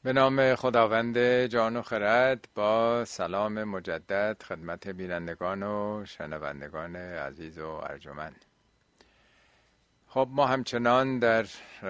به نام خداوند جان و خرد، با سلام مجدد خدمت بینندگان و شنوندگان عزیز و ارجمند. خب ما همچنان در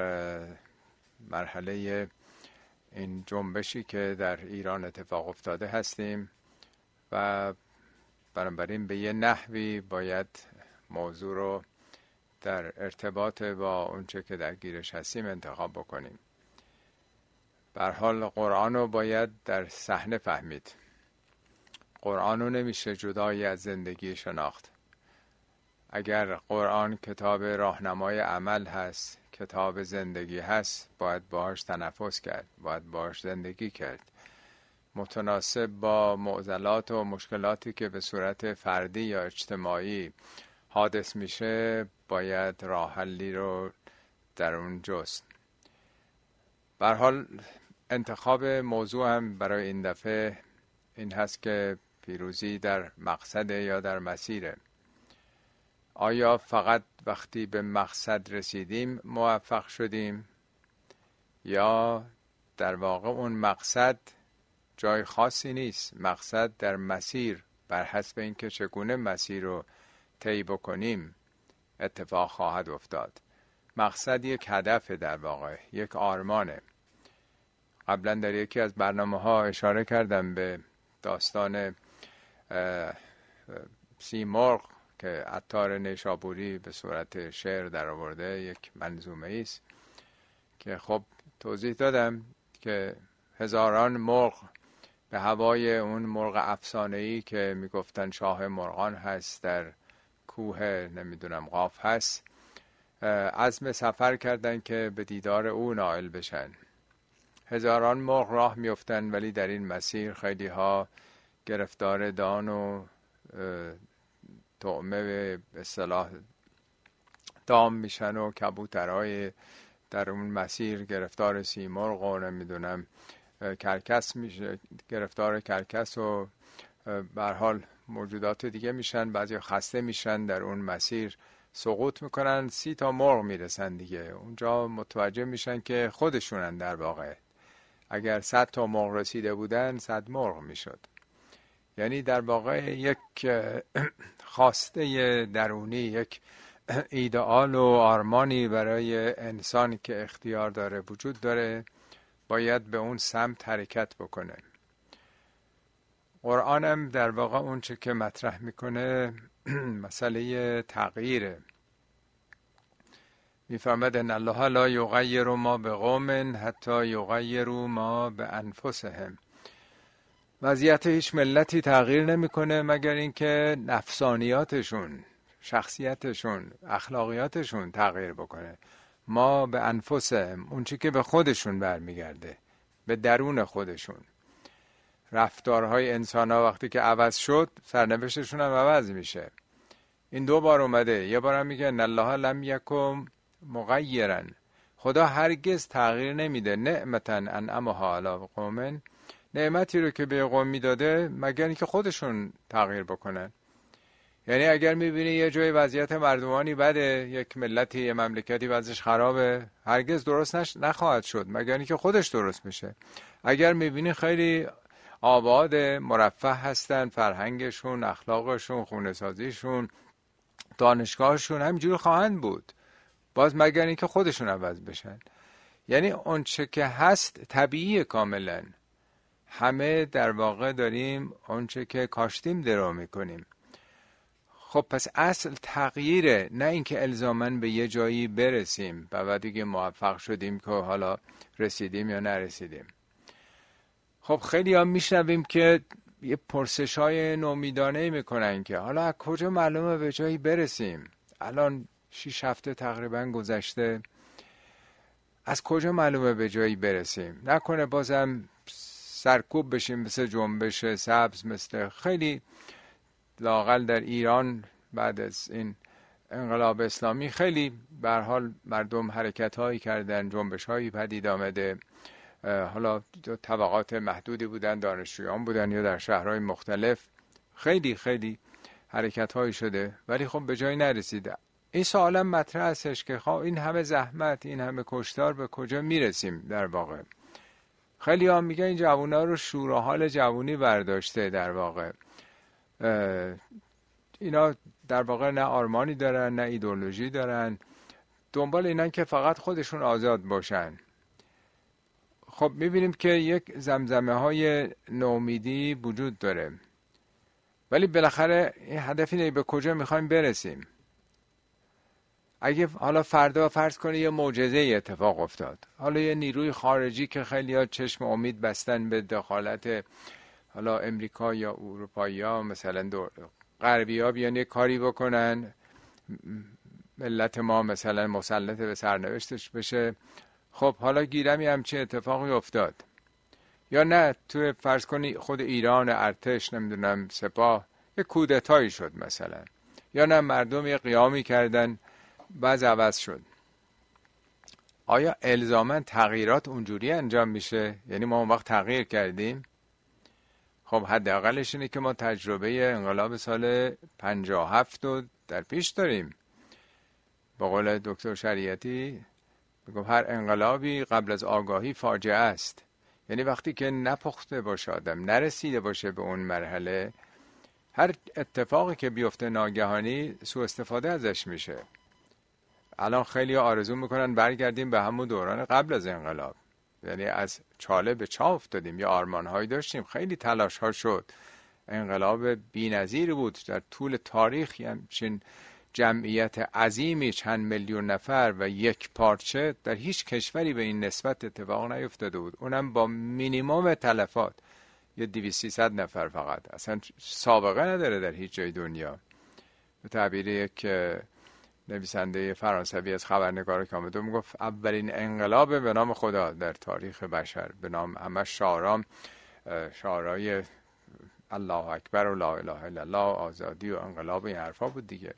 مرحله این جنبشی که در ایران اتفاق افتاده هستیم و بنابراین به یه نحوی باید موضوع رو در ارتباط با اونچه که درگیرش هستیم انتخاب بکنیم. به هر حال قرآن رو باید در صحنه فهمید. قرآن رو نمیشه جدایی از زندگی شناخت. اگر قرآن کتاب راهنمای عمل هست، کتاب زندگی هست، باید باهاش تنفس کرد، باید باهاش زندگی کرد. متناسب با معضلات و مشکلاتی که به صورت فردی یا اجتماعی حادث میشه، باید راه حلی رو در اون جست. به هر حال انتخاب موضوع هم برای این دفعه این هست که پیروزی در مقصد یا در مسیره. آیا فقط وقتی به مقصد رسیدیم موفق شدیم، یا در واقع اون مقصد جای خاصی نیست؟ مقصد در مسیر بر حسب اینکه چگونه مسیر رو طی بکنیم اتفاق خواهد افتاد. مقصد یک هدف، در واقع یک آرمانه. قبلا در یکی از برنامه‌ها اشاره کردم به داستان سیمرغ که عطار نیشابوری به صورت شعر در آورده، یک منظومه است که خب توضیح دادم که هزاران مرغ به هوای اون مرغ افسانه‌ای که میگفتن شاه مرغان هست، در کوه نمیدونم قاف هست، عزم سفر کردن که به دیدار او نائل بشن. هزاران مرغ راه میفتن، ولی در این مسیر خیلی ها گرفتار دان و طعمه به اصطلاح دام میشن و کبوترهای در اون مسیر گرفتار سیمرغ و نمیدونم کرکس میشه، گرفتار کرکس و به هر حال موجودات دیگه میشن. بعضی خسته میشن، در اون مسیر سقوط میکنن، 30 تا مرغ میرسن دیگه. اونجا متوجه میشن که خودشونن در واقع. اگر 100 تا مرغ رسیده بودن 100 مرغ میشد. یعنی در واقع یک خواسته درونی، یک ایدئال و آرمانی برای انسان که اختیار داره، وجود داره، باید به اون سمت حرکت بکنه. قرآن هم در واقع اون چه که مطرح میکنه مسئله تغییره. میفرماد ان الله لا یغیر ما بقوم حتی یغیروا ما بانفسهم. وضعیت هیچ ملتی تغییر نمیکنه مگر اینکه نفسانیاتشون، شخصیتشون، اخلاقیاتشون تغییر بکنه. ما بانفسهم، اون چی که به خودشون برمیگرده، به درون خودشون. رفتارهای انسان‌ها وقتی که عوض شد، سرنوشتشون هم عوض میشه. این 2 بار اومده. یه بارم میگه ان الله لم یکن مغیرا، خدا هرگز تغییر نمیده. نعمتا انعمها علی قوم، نعمتی رو که به قوم میداده مگر اینکه خودشون تغییر بکنن. یعنی اگر میبینی یه جای وضعیت مردمانی بده، یک ملتی، یه مملکتی وضعش خرابه، هرگز درست نخواهد شد مگر اینکه خودش درست میشه. اگر میبینی خیلی آباد مرفه هستن، فرهنگشون، اخلاقشون، خونه‌سازیشون، دانشگاهشون همینجور خواهند بود، باز مگر اینکه خودشون عوض بشن. یعنی اون چه که هست طبیعیه کاملا. همه در واقع داریم اون چه که کاشتیم درو میکنیم. خب پس اصل تغییره، نه اینکه الزاماً به یه جایی برسیم و بعد دیگه موفق شدیم که حالا رسیدیم یا نرسیدیم. خب خیلی هم میشنویم که یه پرسش های نومیدانه میکنن که حالا از کجا معلومه به جایی برسیم؟ الان 6 هفته تقریبا گذشته، از کجا معلومه به جایی برسیم؟ نکنه بازم سرکوب بشیم مثل جنبش سبز، مثل خیلی لااقل در ایران بعد از این انقلاب اسلامی خیلی به هر حال مردم حرکت هایی کردن، جنبش هایی پدید آمده. حالا طبقات محدودی بودن، دانشجویان بودن یا در شهرهای مختلف، خیلی خیلی حرکت هایی شده، ولی خب به جایی نرسیده. این سوال هم مطرح هستش که خب این همه زحمت، این همه کشتار، به کجا میرسیم در واقع؟ خیلی ها میگن این جوونا رو شور و حال جوونی برداشته. در واقع اینا در واقع نه آرمانی دارن نه ایدئولوژی دارن، دنبال اینن که فقط خودشون آزاد باشن. خب میبینیم که یک زمزمه های نومیدی وجود داره، ولی بالاخره این هدف اینه به کجا میخوایم برسیم. اگه حالا فردا فرض کنی یه معجزه اتفاق افتاد، حالا یه نیروی خارجی که خیلی ها چشم امید بستن به دخالت حالا امریکا یا اروپایی ها مثلا غربی ها بیان یه کاری بکنن، ملت ما مثلا مسلط به سرنوشتش بشه، خب حالا گیرمی همچین اتفاقی افتاد. یا نه تو فرض کنی خود ایران، ارتش، نمیدونم سپاه، یه کودتایی شد مثلا، یا نه مردم یه قیامی کردن بعض عوض شد. آیا الزاما تغییرات اونجوری انجام میشه؟ یعنی ما اون وقت تغییر کردیم؟ خب حداقلش اینه که ما تجربه انقلاب سال 57 رو در پیش داریم. با قول دکتر شریعتی میگم هر انقلابی قبل از آگاهی فاجعه است. یعنی وقتی که نپخته باشه آدم، نرسیده باشه به اون مرحله، هر اتفاقی که بیفته ناگهانی سوء استفاده ازش میشه. الان خیلی آرزو میکنن برگردیم به همون دوران قبل از انقلاب، یعنی از چاله به چاه افتادیم. یا آرمانهایی داشتیم، خیلی تلاش ها شد، انقلاب بی‌نظیر بود در طول تاریخ، همچین جمعیت عظیمی چند میلیون نفر و یک پارچه در هیچ کشوری به این نسبت اتفاق نیفتاده بود، اونم با مینیمم تلفات، یه 200-300 نفر فقط، اصلا سابقه نداره در هیچ جای دنیا. به تعبیر یک نویسنده فرانسوی از خبرنگار که آمده میگفت اولین انقلاب به نام خدا در تاریخ بشر، به نام همش شعارهای الله اکبر و لا اله الا الله، آزادی و انقلاب، این حرفا بود دیگه.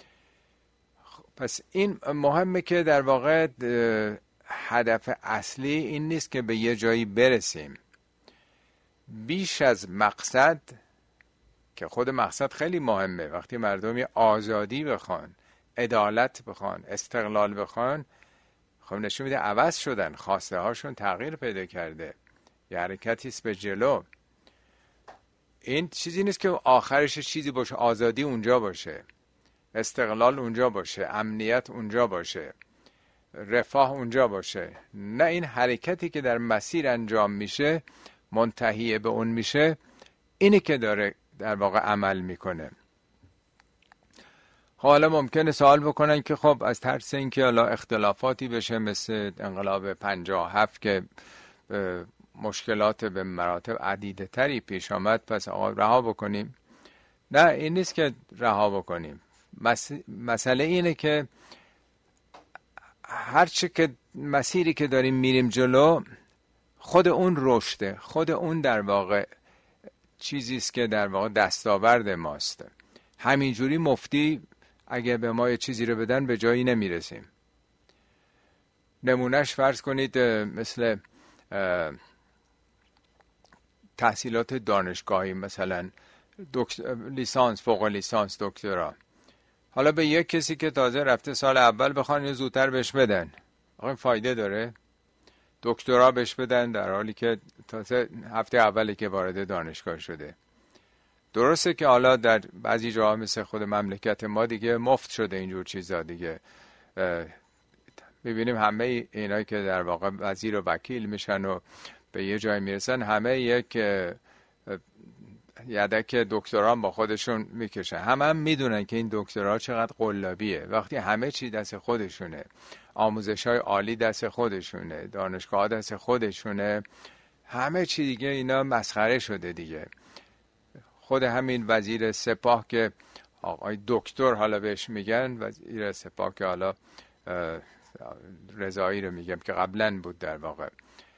پس این مهمه که در واقع هدف اصلی این نیست که به یه جایی برسیم، بیش از مقصد، که خود مقصد خیلی مهمه. وقتی مردمی آزادی بخوان، عدالت بخوان، استقلال بخوان، خب نشون میده عوض شدن، خواسته هاشون تغییر پیدا کرده، یه حرکتی است به جلو. این چیزی نیست که آخرش چیزی باشه، آزادی اونجا باشه، استقلال اونجا باشه، امنیت اونجا باشه، رفاه اونجا باشه. نه، این حرکتی که در مسیر انجام میشه، منتهی به اون میشه، اینی که داره در واقع عمل میکنه. حالا ممکنه سوال بکنن که خب از ترس اینکه حالا اختلافاتی بشه مثل انقلاب 57 که مشکلات به مراتب عدیده تری پیش آمد، پس آقا رها بکنیم؟ نه، این نیست که رها بکنیم. مسئله اینه که هرچه که مسیری که داریم میریم جلو، خود اون رشده، خود اون در واقع چیزیست که در واقع دستاورد ماست. همینجوری مفتی اگه به ما یه چیزی رو بدن به جایی نمیرسیم. نمونهش فرض کنید مثل تحصیلات دانشگاهی، مثلا لیسانس، فوق لیسانس، دکترا. حالا به یک کسی که تازه رفته سال اول بخوان یه زودتر بهش بدن، آقا فایده داره؟ دکترا بهش بدن در حالی که تازه هفته اولی که وارد دانشگاه شده. درسته که حالا در بعضی جاها مثل خود مملکت ما دیگه مفت شده اینجور چیزا دیگه. میبینیم همه اینایی که در واقع وزیر و وکیل میشن و به یه جای میرسن، همه یک یدک دکترا با خودشون میکشن. هم میدونن که این دکترا چقدر قلابیه. وقتی همه چی دست خودشونه، آموزش‌های عالی دست خودشونه، دانشگاه دست خودشونه، همه چی دیگه اینا مسخره شده دیگه. خود همین وزیر سپاه که آقای دکتر حالا بهش میگن، وزیر سپاه که حالا رضایی رو میگم که قبلا بود، در واقع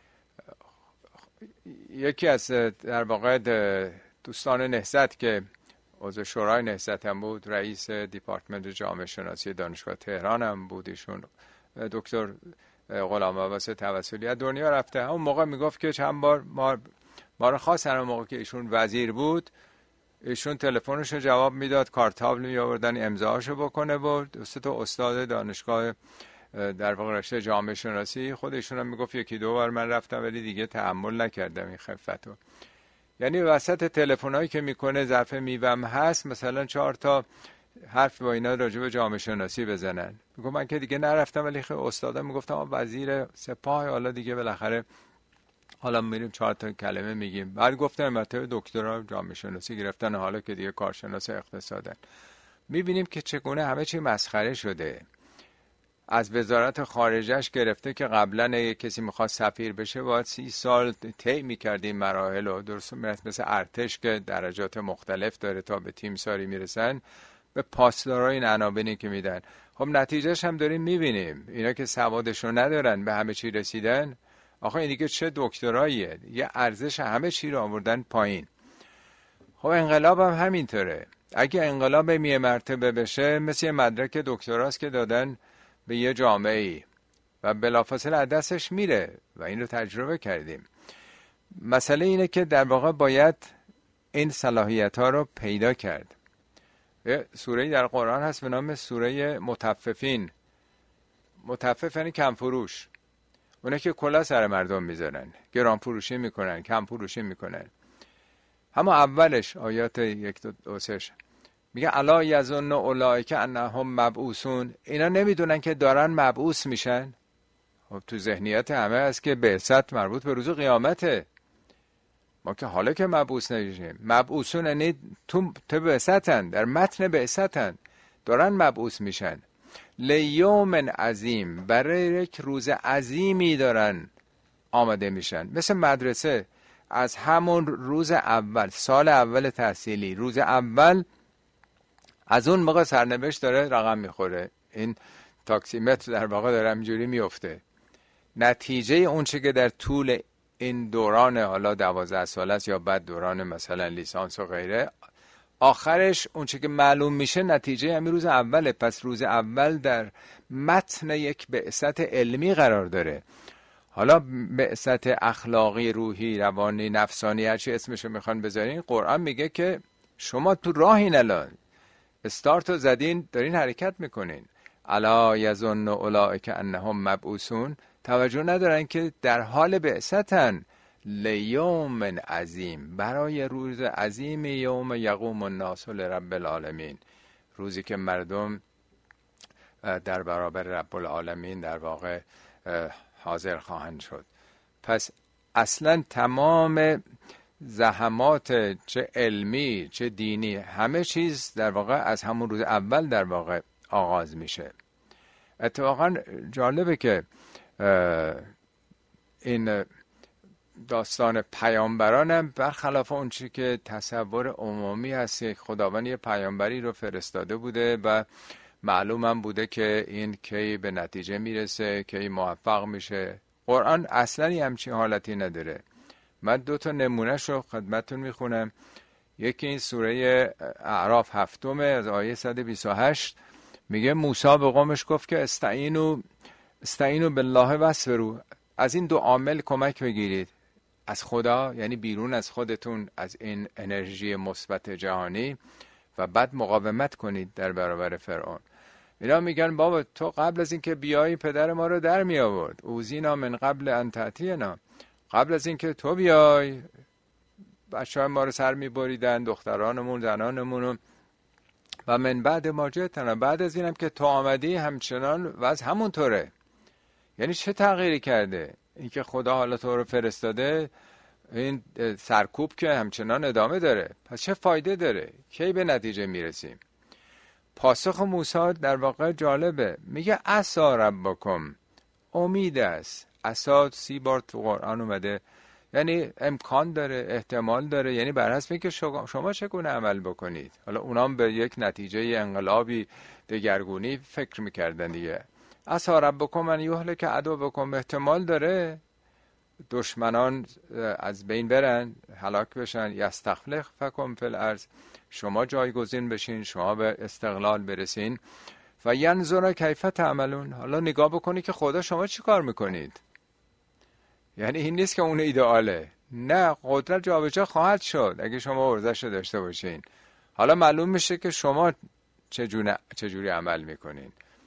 یکی از در واقع دوستان نهضت که عضو شورای نهضت هم بود، رئیس دیپارتمنت جامعه شناسی دانشگاه تهران هم بود، ایشون دکتر غلام عباس توسلی از دنیا رفته. اون موقع میگفت که چند بار ما رو خواستن، اون موقع که ایشون وزیر بود، ایشون تلفنش رو جواب میداد، کارتابل می آوردن امضاشو بکنه و دوست تو استاد دانشگاه در واقع رشته جامعه شناسی، خودشون هم میگفت یکی دو بار من رفتم ولی دیگه تحمل نکردم این خفتو. یعنی وسط تلفنایی که میکنه ظرف میوم هست مثلا 4 تا حرف با اینا راجع به جامعه شناسی بزنن. میگم من که دیگه نرفتم ولی خیلی استادا میگفتم وزیر سپاه حالا دیگه بالاخره حالا میریم 4 تا کلمه میگیم. بعد گفتن مرتبه دکترا جامعه شناسی گرفتن، حالا که دیگه کارشناس اقتصادن. میبینیم که چگونه همه چی مسخره شده. از وزارت خارجهش گرفته که قبلا کسی میخواد سفیر بشه باید 30 سال طی میکرد این مراحل و درست مثل ارتش که درجات مختلف داره تا به تیمساری میرسن، به پاسدارای این عناوینی که میدن. خب نتیجهش هم داریم میبینیم، اینا که سوادشو ندارن به همه چی رسیدن. آخه این دیگه چه دکتراییه، یه ارزش همه چی رو آوردن پایین. خب انقلاب هم همینطوره. اگه انقلاب یه مرتبه بشه مثل یه مدرک دکتراست که دادن به یه جامعه‌ای و بلافاصله از دستش میره و این رو تجربه کردیم. مسئله اینه که در واقع باید این صلاحیت ها رو پیدا کرد. یه سوره‌ای در قرآن هست به نام سوره مطففین. مطفف یعنی کم فروش، اونا که کلا سر مردم میذارن، گران فروشی میکنن، کم فروشی میکنن. اما اولش آیات 1 2 3 میگه الا یظن اولئک انهم مبعوثون، اینا نمیدونن که دارن مبعوث میشن. خب تو ذهنیت همه هست که بعثت مربوط به روز قیامته. ما که حالا که مبعوث نمیشیم، مبعوثون یعنی تو بعثتن، در متن بعثتن، دارن مبعوث میشن. لیوم عظیم، برای یک روز عظیمی دارن آماده میشن. مثل مدرسه، از همون روز اول، سال اول تحصیلی، روز اول از اون موقع سرنوشت داره رقم میخوره. این تاکسیمتر در واقع داره همینجوری میفته. نتیجه اون چه که در طول این دوران حالا 12 ساله است یا بعد دوران مثلا لیسانس و غیره، آخرش اون چه که معلوم میشه نتیجه همین روز اوله. پس روز اول در متن یک بعثت علمی قرار داره. حالا بعثت اخلاقی، روحی، روانی، نفسانی، هر چی اسمشو میخوان بذارین، قرآن میگه که شما تو راهین، الان استارتو زدین، دارین حرکت میکنین. الا یظن اولئک انهم مبعوثون، توجه ندارن که در حال بعثتن. لیوم عظیم، برای روز عظیم، یوم یقوم الناس لرب العالمین، روزی که مردم در برابر رب العالمین در واقع حاضر خواهند شد. پس اصلا تمام زحمات چه علمی چه دینی، همه چیز در واقع از همون روز اول در واقع آغاز میشه. اتفاقا جالبه که این داستان پیامبران هم برخلاف اون چی که تصور عمومی هست، خداوند یه پیامبری رو فرستاده بوده و معلوم هم بوده که این کی به نتیجه میرسه، کی موفق میشه. قرآن اصلا همچین حالتی نداره. من 2 تا نمونهش رو خدمتتون میخونم. یکی این سوره اعراف 7 از آیه 128 میگه موسی به قومش گفت که استعینوا بالله واصبروا، از این 2 عامل کمک بگیرید، از خدا یعنی بیرون از خودتون، از این انرژی مثبت جهانی، و بعد مقاومت کنید در برابر فرعون. اینا میگن بابا تو قبل از اینکه بیای پدر ما رو در می آورد، اوذینا من قبل ان تأتینا، قبل از اینکه تو بیای بچه‌ها ما رو سر میبریدن، دخترانمون، زنانمون، و من بعد ما جئتنا، بعد از اینم که تو آمدی همچنان وضع همونطوره. یعنی چه تغییری کرده؟ اینکه خدا حالا تو رو فرستاده، این سرکوب که همچنان ادامه داره. پس چه فایده داره؟ کی به نتیجه میرسیم؟ پاسخ موسی در واقع جالبه، میگه عسی ربکم، امید است. عسی 30 بار تو قرآن اومده، یعنی امکان داره، احتمال داره، یعنی بر حسب اینکه شما چگونه عمل بکنید. حالا اونام به یک نتیجه انقلابی دگرگونی فکر میکردن دیگه. عسی ربکم ان یهلک عدوکم، احتمال داره دشمنان از بین برن، هلاک بشن. یستخلفکم فی الارض، شما جایگزین بشین، شما به استقلال برسین. و ینظر کیف تعملون، حالا نگاه بکنی که خدا شما چی کار میکنید. یعنی این نیست که اون ایدئاله، نه، قدرت جابجا خواهد شد اگه شما ارزش داشته باشین. حالا معلوم میشه که شما چجوری عمل میکنین.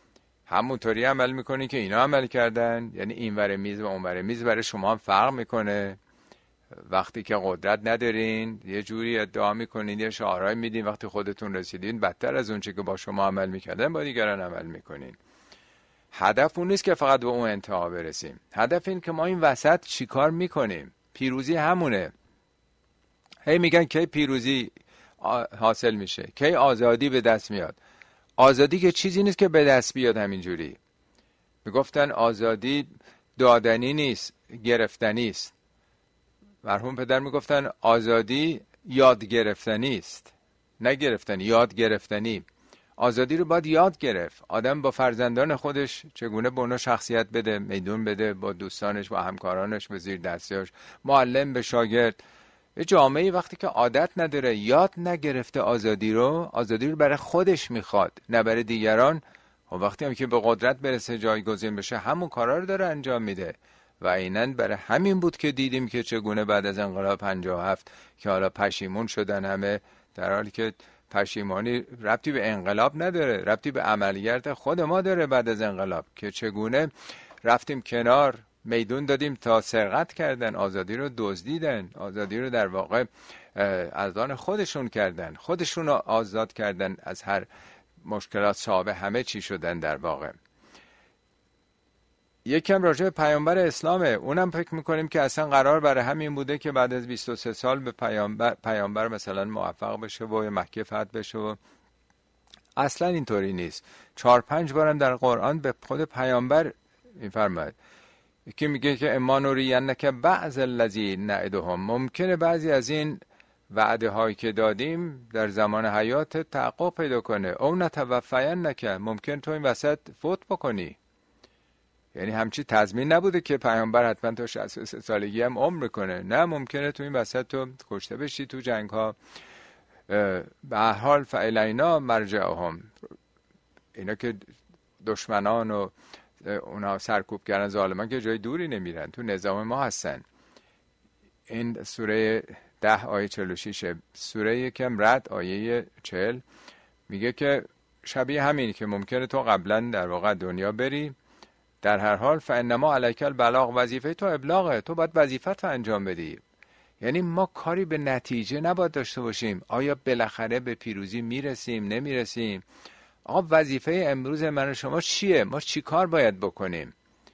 همونطوری عمل میکنی که اینا عمل کردن، یعنی این ور میز و اون ور میز برای شما هم فرق میکنه. وقتی که قدرت ندارین یه جوری ادعا میکنین، یه شعارهای میدین، وقتی خودتون رسیدین بدتر از اون چی که با شما عمل میکردن با دیگران عمل میکنین. هدف اون نیست که فقط به اون انتها برسیم، هدف این که ما این وسط چیکار میکنیم. پیروزی همونه. هی میگن کی پیروزی حاصل میشه، کی آزادی به دست میاد. آزادی که چیزی نیست که به دست بیاد همینجوری. میگفتن آزادی دادنی نیست، گرفتنی است. مرحوم پدر میگفتن آزادی یاد گرفتنی است، نه گرفتنی، یاد گرفتنی. آزادی رو باید یاد گرفت. آدم با فرزندان خودش چگونه به اونا شخصیت بده، میدون بده، با دوستانش، با همکارانش، به زیر دستیاش، معلم به شاگرد. یه جامعه وقتی که عادت نداره، یاد نگرفته آزادی رو برای خودش میخواد نه برای دیگران، و وقتی هم که به قدرت برسه، جایگزین بشه، همون کارا رو داره انجام میده. و عیناً برای همین بود که دیدیم که چگونه بعد از انقلاب 57 که حالا پشیمون شدن همه، در حالی که پشیمانی ربطی به انقلاب نداره، ربطی به عملکرد خود ما داره. بعد از انقلاب که چگونه رفتیم کنار، میدون دادیم تا سرقت کردن، آزادی رو دزدیدن، آزادی رو در واقع از آن خودشون کردن، خودشون رو آزاد کردن از هر مشکلات، صاحب همه چی شدن در واقع. یکم راجع به پیامبر اسلامه، اونم فکر میکنیم که اصلا قرار برای همین بوده که بعد از 23 سال به پیامبر مثلا موفق بشه و مکه فتح بشه و اصلا اینطوری نیست. 4-5 بارم در قرآن به خود پیامبر میفرماید که میگه که اما نورینک بعض الذی نعدهم، ممکنه بعضی از این وعده هایی که دادیم در زمان حیات تحقق پیدا کنه. او نتوفینک، ممکن تو این وسط فوت بکنی. یعنی همچی تضمین نبوده که پیامبر حتما تا 63 سالگی هم عمر کنه، نه، ممکنه تو این وسط تو کشته بشی تو جنگ ها. به هر حال فالینا مرجعهم، اینا که دشمنان و اونا سرکوب کردن ظالمان که جای دوری نمیرن، تو نظام ما هستن. این سوره 10 آیه 46، سوره یکم رد آیه 40 میگه که شبیه همین که ممکنه تو قبلا در واقع دنیا بری، در هر حال فانما علیک البلاغ، وظیفه تو ابلاغه، تو باید وظیفت رو انجام بدی. یعنی ما کاری به نتیجه نباید داشته باشیم، آیا بالاخره به پیروزی میرسیم نمیرسیم. آقا وظیفه امروز من و شما چیه؟ ما چی کار باید بکنیم؟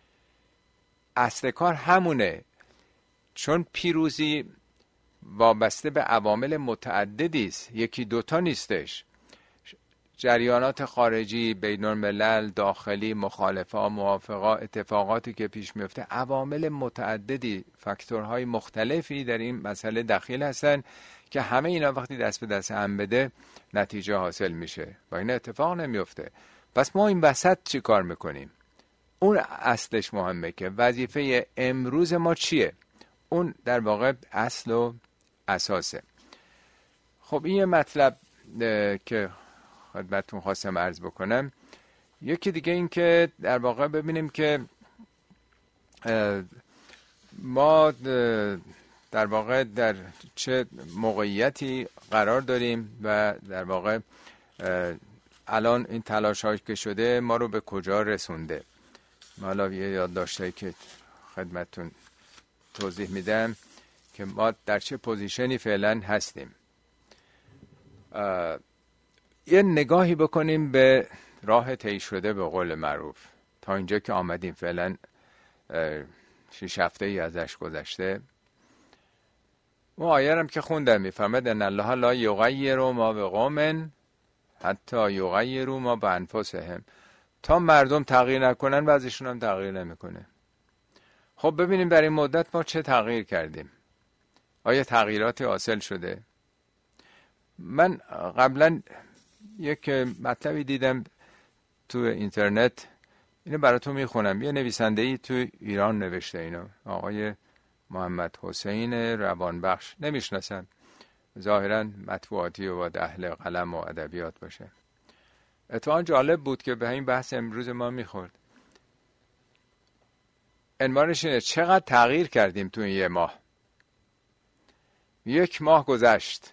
اصل کار همونه، چون پیروزی وابسته به عوامل متعددی است، یکی دوتا نیستش. جریانات خارجی، بین الملل، داخلی، مخالفا، موافقا، اتفاقاتی که پیش میفته، عوامل متعددی، فاکتورهای مختلفی در این مسئله دخیل هستن که همه اینا وقتی دست به دست هم بده نتیجه حاصل میشه و این اتفاق نمیفته. پس ما این وسط چی کار میکنیم؟ اون اصلش مهمه که وظیفه امروز ما چیه. اون در واقع اصل و اساسه. خب این یه مطلب که خدمتتون خواستم عرض بکنم. یکی دیگه این که در واقع ببینیم که ما در واقع در چه موقعیتی قرار داریم و در واقع الان این تلاش هایی که شده ما رو به کجا رسونده. حالا یه یادداشتی که خدمتتون توضیح میدم که ما در چه پوزیشنی فعلا هستیم. یه نگاهی بکنیم به راه طی شده به قول معروف تا اینجا که آمدیم. فعلا 6 هفته ای ازش گذشته. اون آیه هم که خوندم میفرماد ان الله لا یغیر ما بقوم حتی یغیروا ما بانفسهم، تا مردم تغییر نکنن وضعشون هم تغییر نمیکنه. خب ببینیم در این مدت ما چه تغییر کردیم. آیا تغییراتی حاصل شده؟ من قبلا یک مطلبی دیدم تو اینترنت، اینو براتون میخونم. یه نویسنده‌ای تو ایران نوشته اینو، آقای محمد حسین روانبخش، نمیشناسم، ظاهرا مطبوعاتی و با اهل قلم و ادبیات باشه. اتفاقا جالب بود که به این بحث امروز ما میخورد. عنوانش اینه چقدر تغییر کردیم تو این 1 ماه. 1 ماه گذشت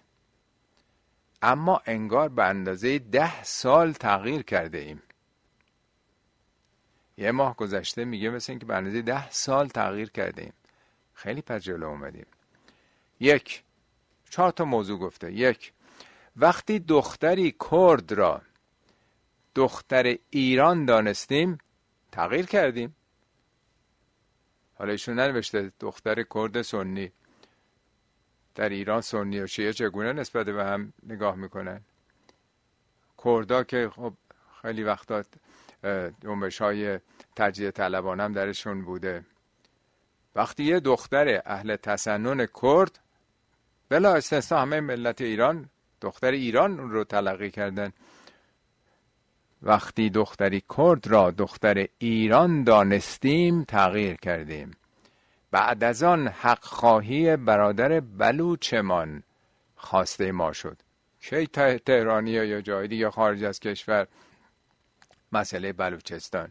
اما انگار به اندازه 10 سال تغییر کرده ایم. یه ماه گذشته میگه مثل این که به اندازه 10 سال تغییر کردیم. خیلی پس جلو اومدیم. 4 تا موضوع گفته. 1، وقتی دختری کرد را دختر ایران دانستیم تغییر کردیم. حالا ایشون ننوشته دختر کرد سنی. در ایران سنی و شیعه چگونه نسبت به هم نگاه میکنن؟ کردا که خب خیلی وقتا جنبش‌های تجزیه طلبانه هم درشون بوده. وقتی یه دختر اهل تسنن کرد، بلا استثنا همه ملت ایران دختر ایران رو تلقی کردن. وقتی دختری کرد را دختر ایران دانستیم تغییر کردیم. بعد از آن حق خواهی برادر بلوچمان خواسته ما شد. کی تهرانی یا جای دیگه خارج از کشور مسئله بلوچستان؟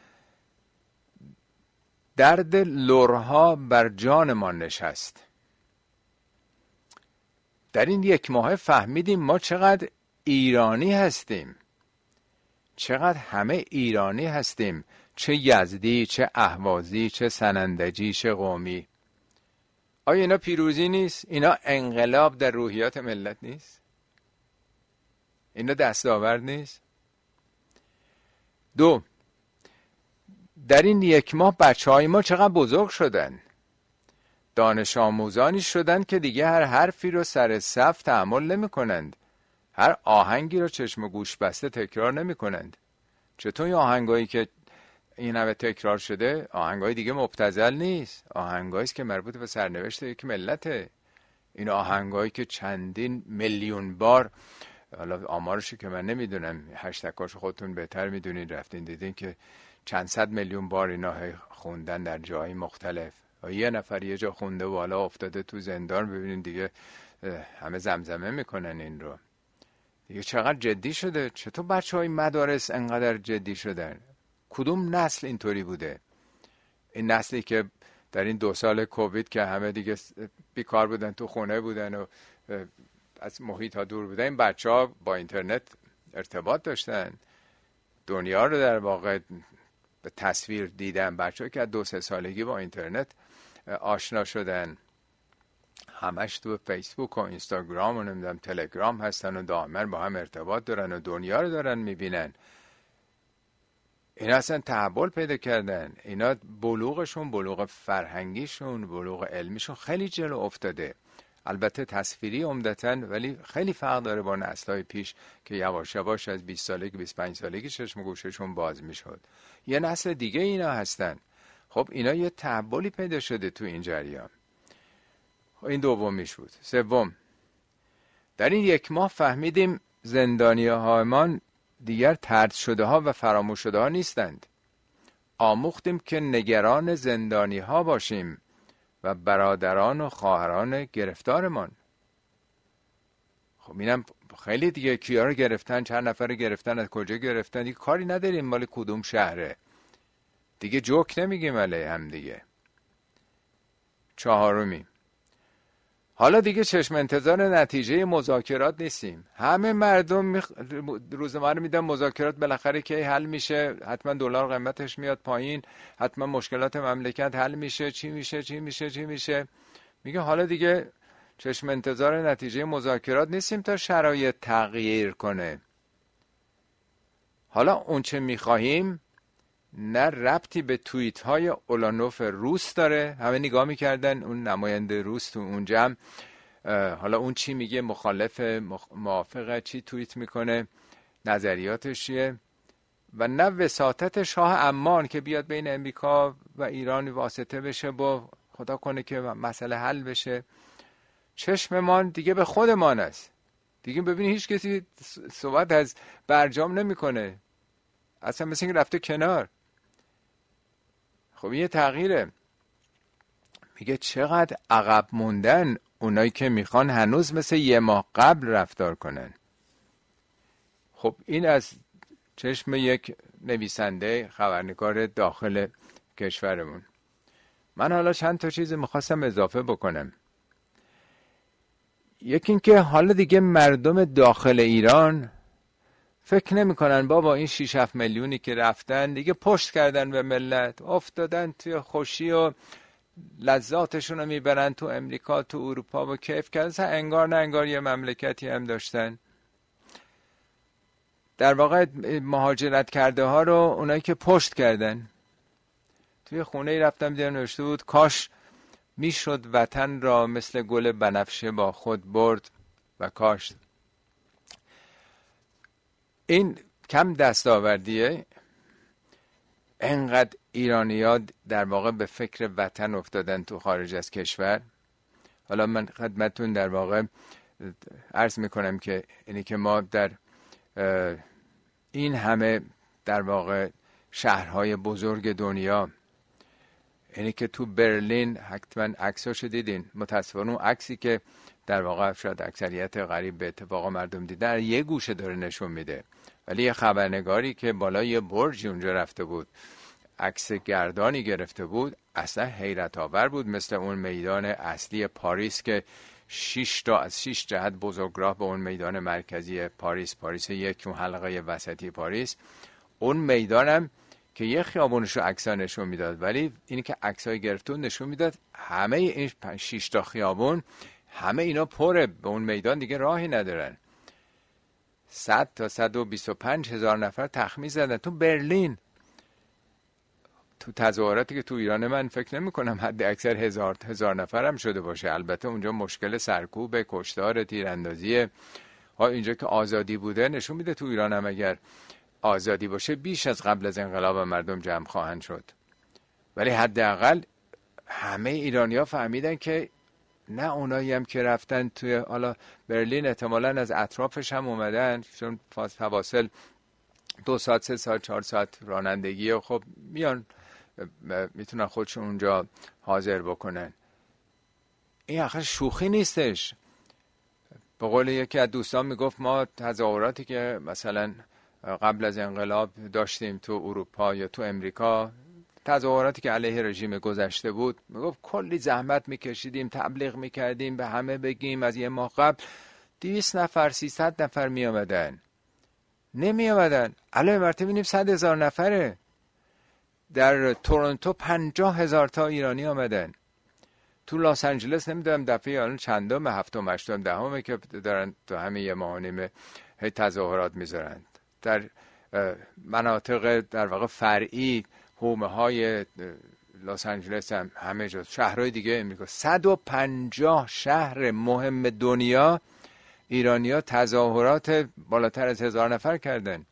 درد لرها بر جان ما نشست. در این 1 ماه فهمیدیم ما چقدر ایرانی هستیم، چقدر همه ایرانی هستیم، چه یزدی، چه اهوازی، چه سنندجی، چه قومی. آیا اینا پیروزی نیست؟ اینا انقلاب در روحیات ملت نیست؟ اینا دستاورد نیست؟ 2، در این 1 ماه بچه‌های ما چقدر بزرگ شدن، دانش آموزانی شدن که دیگه هر حرفی رو سر صف تحمل نمی کنند، هر آهنگی رو چشم و گوش بسته تکرار نمی کنند. چطور این آهنگایی که این همه تکرار شده آهنگای دیگه مبتذل نیست، آهنگایی است که مربوط به سرنوشت یک ملته. این آهنگایی که چندین میلیون بار، حالا آمارشو که من نمیدونم، هشتگاشو خودتون بهتر میدونین، رفتین دیدین که چند صد میلیون بار اینا خوندن در جای مختلف. و یه نفر یه جا خونده و حالا افتاده تو زندان، ببینین دیگه همه زمزمه میکنن این رو. دیگه چقدر جدی شده. چطور بچهای مدارس انقدر جدی شدن؟ کدوم نسل اینطوری بوده؟ این نسلی که در این 2 سال کووید که همه دیگه بیکار بودن، تو خونه بودن و از محیط ها دور بودن، این بچه ها با اینترنت ارتباط داشتن، دنیا رو در واقع به تصویر دیدن. بچه ها که از 2-3 سالگی با اینترنت آشنا شدن، همش تو فیسبوک و اینستاگرام و نمیدونم تلگرام هستن و دائما با هم ارتباط دارن و دنیا رو دارن میبینن. اینا اصلا تحول پیدا کردن. اینا بلوغشون، بلوغ فرهنگیشون، بلوغ علمیشون خیلی جلو افتاده. البته تصویری عمدتاً، ولی خیلی فرق داره با نسل‌های پیش که یواش یواش از 20 سالگی 25 سالگی چشم و گوششون باز میشد. یه نسل دیگه اینا هستن. خب اینا یه تحولی پیدا شده تو این جریان. این دومیش بود. 3، در این 1 ماه فهمیدیم زندانی‌هامان دیگر طرد شده ها و فراموش شده ها نیستند. آموختیم که نگران زندانی ها باشیم و برادران و خواهران گرفتارمان. خب اینم خیلی دیگه، کیا رو گرفتن، چند نفر رو گرفتن، از کجا گرفتن، دیگه کاری نداریم مال کدوم شهره، دیگه جوک نمیگیم علیه هم دیگه. 4، حالا دیگه چشم انتظار نتیجه مذاکرات نیستیم. همه مردم روزنامه رو میدن مذاکرات بالاخره کی حل میشه، حتما دلار قیمتش میاد پایین، حتما مشکلات مملکت حل میشه، چی میشه. میگه حالا دیگه چشم انتظار نتیجه مذاکرات نیستیم تا شرایط تغییر کنه. حالا اون چه میخواهیم نه ربطی به توییت های اولانوف روس داره. همه نگاه میکردن اون نماینده روس تو اون جمع، حالا اون چی میگه، مخالف، موافقه، چی توییت میکنه، نظریاتش چیه، و نه وساطت شاه عمان که بیاد بین امریکا و ایران واسطه بشه با خدا کنه که مسئله حل بشه. چشممان دیگه به خودمان است. دیگه ببینی هیچ کسی صحبت از برجام نمیکنه، اصلا مثل اینکه رفته کنار. خب یه تغییره. میگه چقدر عقب موندن اونایی که میخوان هنوز مثل 1 ماه قبل رفتار کنن. خب این از چشم یک نویسنده خبرنگار داخل کشورمون. من حالا چند تا چیز میخواستم اضافه بکنم. یکی این که حالا دیگه مردم داخل ایران فکر نمی‌کنن بابا این 6-7 میلیونی که رفتن دیگه پشت کردن به ملت، افتادن توی خوشی و لذاتشون رو میبرن تو امریکا تو اروپا و کیف کردن، انگار نه انگار یه مملکتی هم داشتن. در واقع مهاجرت کرده ها رو اونایی که پشت کردن، توی خونه رفتم دیدم نوشته بود کاش میشد وطن را مثل گل بنفشه با خود برد و کاشت. این کم دستاوردیه؟ انقدر ایرانی‌ها در واقع به فکر وطن افتادن تو خارج از کشور. حالا من خدمتون در واقع عرض میکنم که اینی که ما در این همه در واقع شهرهای بزرگ دنیا، اینی که تو برلین حتما عکساشو دیدین، متاسفانه اون عکسی که در واقع شاید اکثریت غریب به اتفاق مردم دیدن یه گوشه داره نشون میده، ولی یه خبرنگاری که بالای یه برج اونجا رفته بود عکس گردانی گرفته بود، اصلا حیرت آور بود، مثل اون میدان اصلی پاریس که 6 تا از 6 جهت بزرگراه به اون میدان مرکزی پاریس یک اون حلقه وسطی پاریس، اون میدانم که یه خیابونشو عکسا نشون میداد، ولی اینی که عکسای گرفته نشون میداد همه این 6 تا خیابون همه اینا پره، به اون میدان دیگه راهی ندارن. 100 تا 125 هزار نفر تخمین زدن تو برلین. تو تظاهراتی که تو ایران من فکر نمی کنم حد اکثر هزار نفر هم شده باشه. البته اونجا مشکل سرکوب، کشتار، تیراندازی. اینجا که آزادی بوده نشون میده تو ایران هم اگر آزادی باشه بیش از قبل از انقلاب مردم جمع خواهند شد. ولی حداقل همه ایرانی‌ها فهمیدن که نه اونایی هم که رفتن توی حالا برلین احتمالاً از اطرافش هم اومدن، چون فواصل 2 ساعت 3 ساعت 4 ساعت رانندگی و خب میان میتونن خودشون اونجا حاضر بکنن. این آخر شوخی نیستش. به قول یکی از دوستان میگفت ما تظاهراتی که مثلا قبل از انقلاب داشتیم تو اروپا یا تو امریکا، تظاهراتی که علیه رژیم گذشته بود، میگفت کلی زحمت میکشیدیم، تبلیغ میکردیم، به همه بگیم از یه ماه قبل 200 نفر 300 نفر میامدن، نمیامدن. الان مرتبه ببینیم 100,000 نفره. در تورنتو 50,000 تا ایرانی آمدن. تو لاس آنجلس نمیدونم دفعه الان چندم، 7م 8م 10م که دارن تو همین یه ماه و نیمه تظاهرات میذارن. در مناطق در واقع فرعی، حومه های لاس آنجلس هم همه جا، شهرهای دیگه امریکا، 150 شهر مهم دنیا ایرانی‌ها تظاهرات بالاتر از 1000 نفر کردن.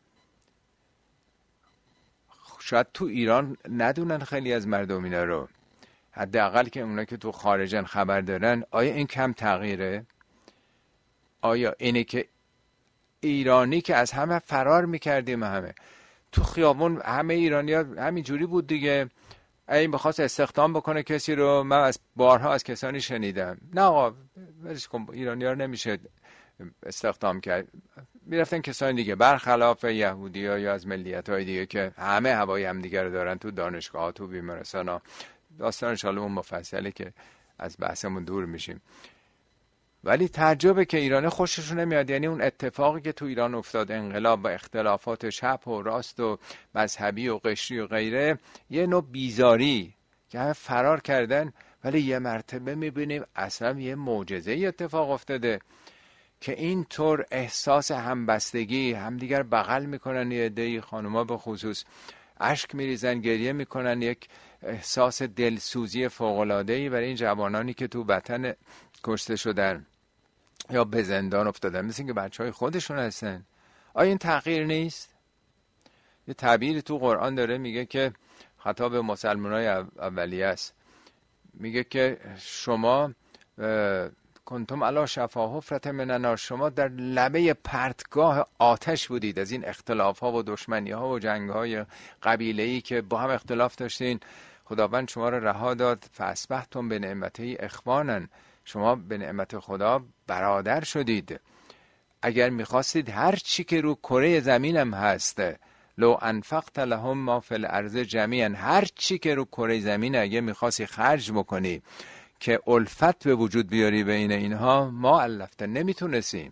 شاید تو ایران ندونن خیلی از مردم اینا رو، حداقل که اونا که تو خارجن خبر دارن. آیا این کم تغییره؟ آیا اینه که ایرانی که از همه فرار میکردیم، همه تو خیابون همه ایرانی‌ها همین جوری بود دیگه. اگه می‌خواست استخدام بکنه کسی رو، من از بارها از کسانی شنیدم نه آقا ایرانی‌ها رو نمیشه استخدام کرد، میرفتن کسانی دیگه برخلاف یهودی‌ها یا از ملیت‌های دیگه که همه هوای هم دیگه رو دارن، تو دانشگاه، تو بیمارستانا. داستانش حالا اون مفصله که از بحثمون دور میشیم. ولی تعجبه که ایرانی خوششون نمیاد. یعنی اون اتفاقی که تو ایران افتاد، انقلاب و اختلافات چپ و راست و مذهبی و قشری و غیره، یه نوع بیزاری که همه فرار کردن، ولی یه مرتبه میبینیم اصلا یه معجزه اتفاق افتاده که اینطور احساس همبستگی، همدیگر بغل میکنن، یه عده‌ای خانوما به خصوص اشک میریزن، گریه میکنن، یک احساس دلسوزی فوق‌العاده‌ای برای این جوانانی که تو وطن کشته شدن یا به زندان افتادن، مثل اینکه بچهای خودشون هستن. آیا این تغییر نیست؟ یه تعبیری تو قرآن داره میگه که خطاب مسلمانای اولیه است، میگه که شما کنتم علی شفا حفرة من النار، شما در لبه پرتگاه آتش بودید از این اختلاف ها و دشمنی ها و جنگ های قبیله‌ای که با هم اختلاف داشتین. خداوند شما را رها داد، فاصبحتم بنعمته اخوانا، شما به نعمت خدا برادر شدید. اگر میخواستید هر چی که رو کره زمینم هست، لو انفقت لهم ما فی الارض جمیعا، هر چی که رو کره زمین اگه میخواستی خرج بکنی که الفت به وجود بیاری بین اینها، ما الفت نمیتونستیم.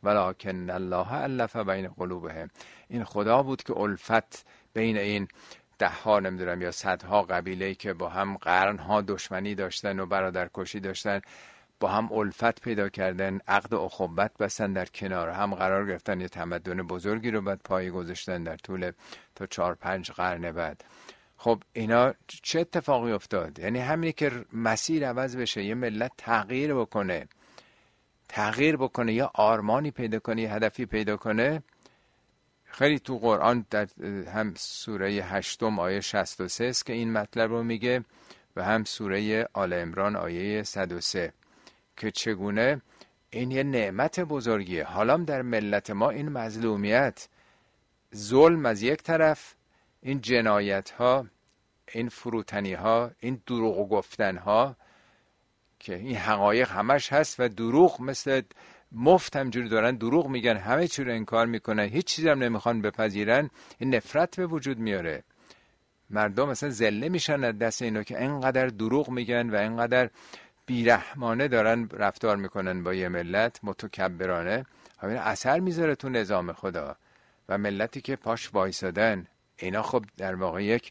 ولکن الله الف بین قلوبهم. این خدا بود که الفت بین این ده ها نمیدونم یا صدها قبیله‌ای که با هم قرنها دشمنی داشتن و برادرکشی داشتن، با هم الفت پیدا کردن، عقد اخوت بستن، در کنار هم قرار گرفتن، یه تمدن بزرگی رو بعد پایه گذاشتن در طول تا 4-5 قرن بعد. خب اینا چه اتفاقی افتاد؟ یعنی همینی که مسیر عوض بشه، یه ملت تغییر بکنه یا آرمانی پیدا کنه، یه هدفی پیدا کنه. خیلی تو قرآن در هم سوره 8 آیه 63 است که این مطلب رو میگه و هم سوره آل عمران آیه 103 که چگونه این یه نعمت بزرگیه. حالا در ملت ما این مظلومیت، ظلم از یک طرف، این جنایت ها، این فروتنی ها، این دروغ گفتن ها که این حقایق همش هست و دروغ مثل مفت همجوری دارن دروغ میگن، همه چی رو انکار میکنن، هیچ چیزی هم نمیخوان بپذیرن. این نفرت به وجود میاره. مردم مثلا ذله میشن از دست اینا که اینقدر دروغ میگن و اینقدر بیرحمانه دارن رفتار میکنن با یه ملت متکبرانه. همین اثر میذاره تو نظام خدا و ملتی که پاش وایسادن. اینا خب در واقع یک